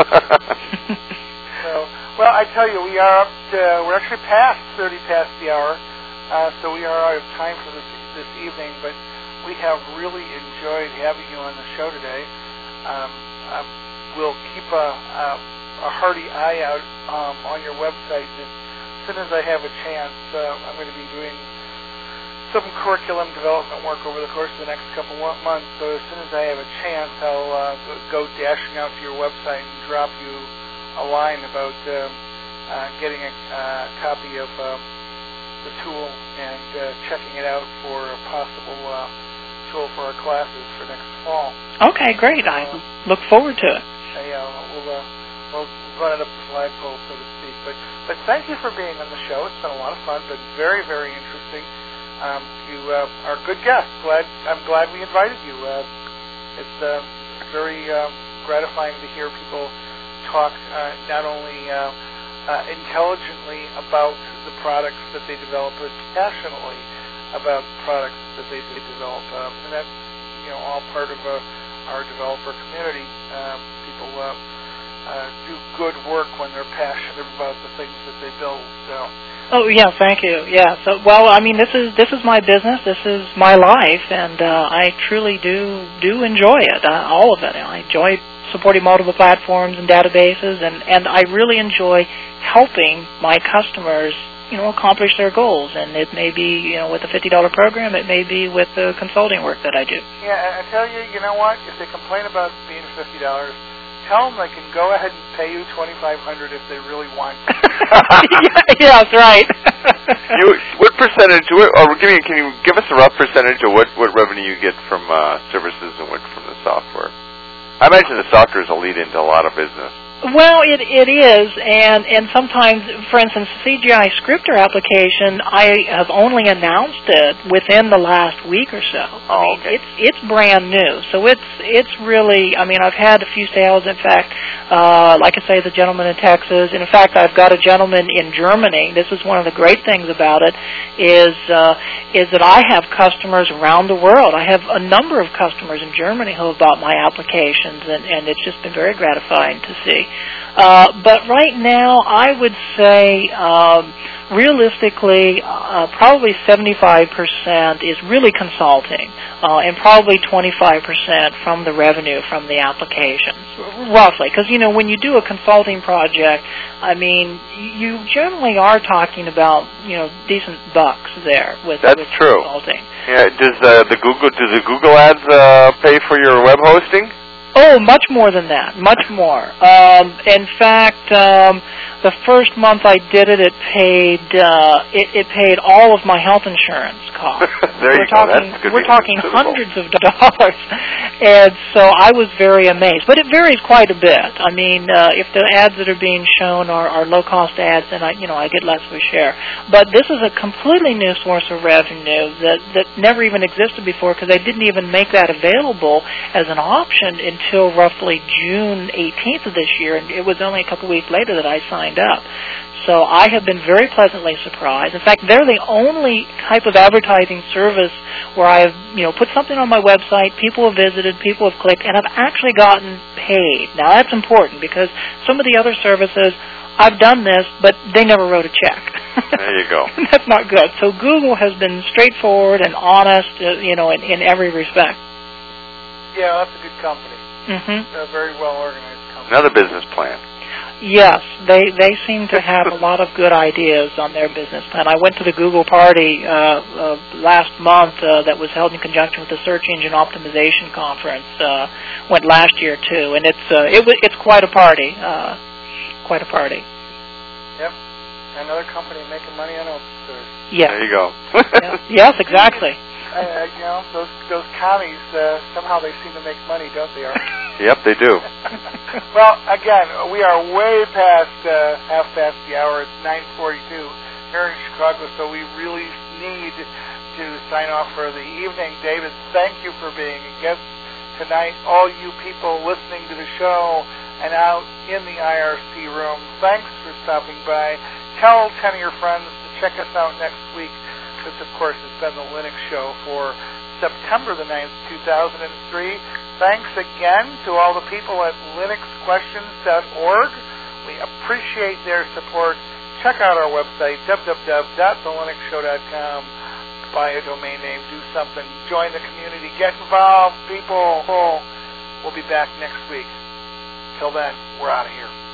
Well, I tell you, we are up to, we're actually past 30 past the hour, so we are out of time for this evening, but we have really enjoyed having you on the show today. We'll keep a hearty eye out on your website. As soon as I have a chance, I'm going to be doing some curriculum development work over the course of the next couple months, so as soon as I have a chance, I'll go dashing out to your website and drop you a line about getting a copy of the tool and checking it out for a possible tool for our classes for next fall. Okay, great. I look forward to it. We'll run it up the flagpole, so to speak. But thank you for being on the show. It's been a lot of fun, been very, very interesting. You are a good guest. I'm glad we invited you. It's very gratifying to hear people talk not only intelligently about the products that they develop, but passionately about the products that they develop. And that's all part of our developer community. People do good work when they're passionate about the things that they build. So. Oh yeah, thank you. Yeah. So, well, I mean, this is my business. This is my life, and I truly do enjoy it. All of it. I enjoy supporting multiple platforms and databases, and I really enjoy helping my customers, accomplish their goals. And it may be, with a $50 program. It may be with the consulting work that I do. Yeah, I tell you, you know what? If they complain about being $50. Tell them they can go ahead and pay you $2,500 if they really want to. Yeah, that's right. What percentage? Can you give us a rough percentage of what revenue you get from services and what from the software? I imagine the software is a lead into a lot of business. Well, it is, and sometimes, for instance, CGI Scripter application, I have only announced it within the last week or so. Okay. It's brand new, so it's really. I mean, I've had a few sales. In fact, like I say, the gentleman in Texas. And in fact, I've got a gentleman in Germany. This is one of the great things about it is that I have customers around the world. I have a number of customers in Germany who have bought my applications, and it's just been very gratifying to see. But right now, I would say realistically, probably 75% is really consulting, and probably 25% from the revenue from the applications, roughly. Because, you know, when you do a consulting project, I mean, you generally are talking about, you know, decent bucks there with true. Consulting. Yeah, do the Google ads pay for your web hosting? Oh, much more than that. Much more. In fact, the first month I did it, it paid all of my health insurance costs. We're talking hundreds of dollars, and so I was very amazed. But it varies quite a bit. I mean, if the ads that are being shown are low-cost ads, then I get less of a share. But this is a completely new source of revenue that never even existed before, because they didn't even make that available as an option until roughly June 18th of this year, and it was only a couple weeks later that I signed up. So I have been very pleasantly surprised. In fact, they're the only type of advertising service where I've, put something on my website, people have visited, people have clicked, and I've actually gotten paid. Now, that's important because some of the other services, I've done this, but they never wrote a check. There you go. That's not good. So Google has been straightforward and honest, in every respect. Yeah, that's a good company. Mm-hmm. A very well-organized company. Another business plan. Yes, they seem to have a lot of good ideas on their business plan. I went to the Google party last month that was held in conjunction with the Search Engine Optimization Conference. Went last year too, and it's quite a party. Quite a party. Yep, another company making money on open source. Yeah. There you go. Yes, exactly. Those commies, somehow they seem to make money, don't they? Yep, they do. Well, again, we are way past half past the hour. It's 9:42 here in Chicago, so we really need to sign off for the evening. David, thank you for being a guest tonight. All you people listening to the show and out in the IRC room, thanks for stopping by. Tell 10 of your friends to check us out next week. This, of course, has been the Linux Show for September the 9th, 2003. Thanks again to all the people at linuxquestions.org. We appreciate their support. Check out our website, www.thelinuxshow.com. Buy a domain name, do something, join the community, get involved, people. We'll be back next week. Till then, we're out of here.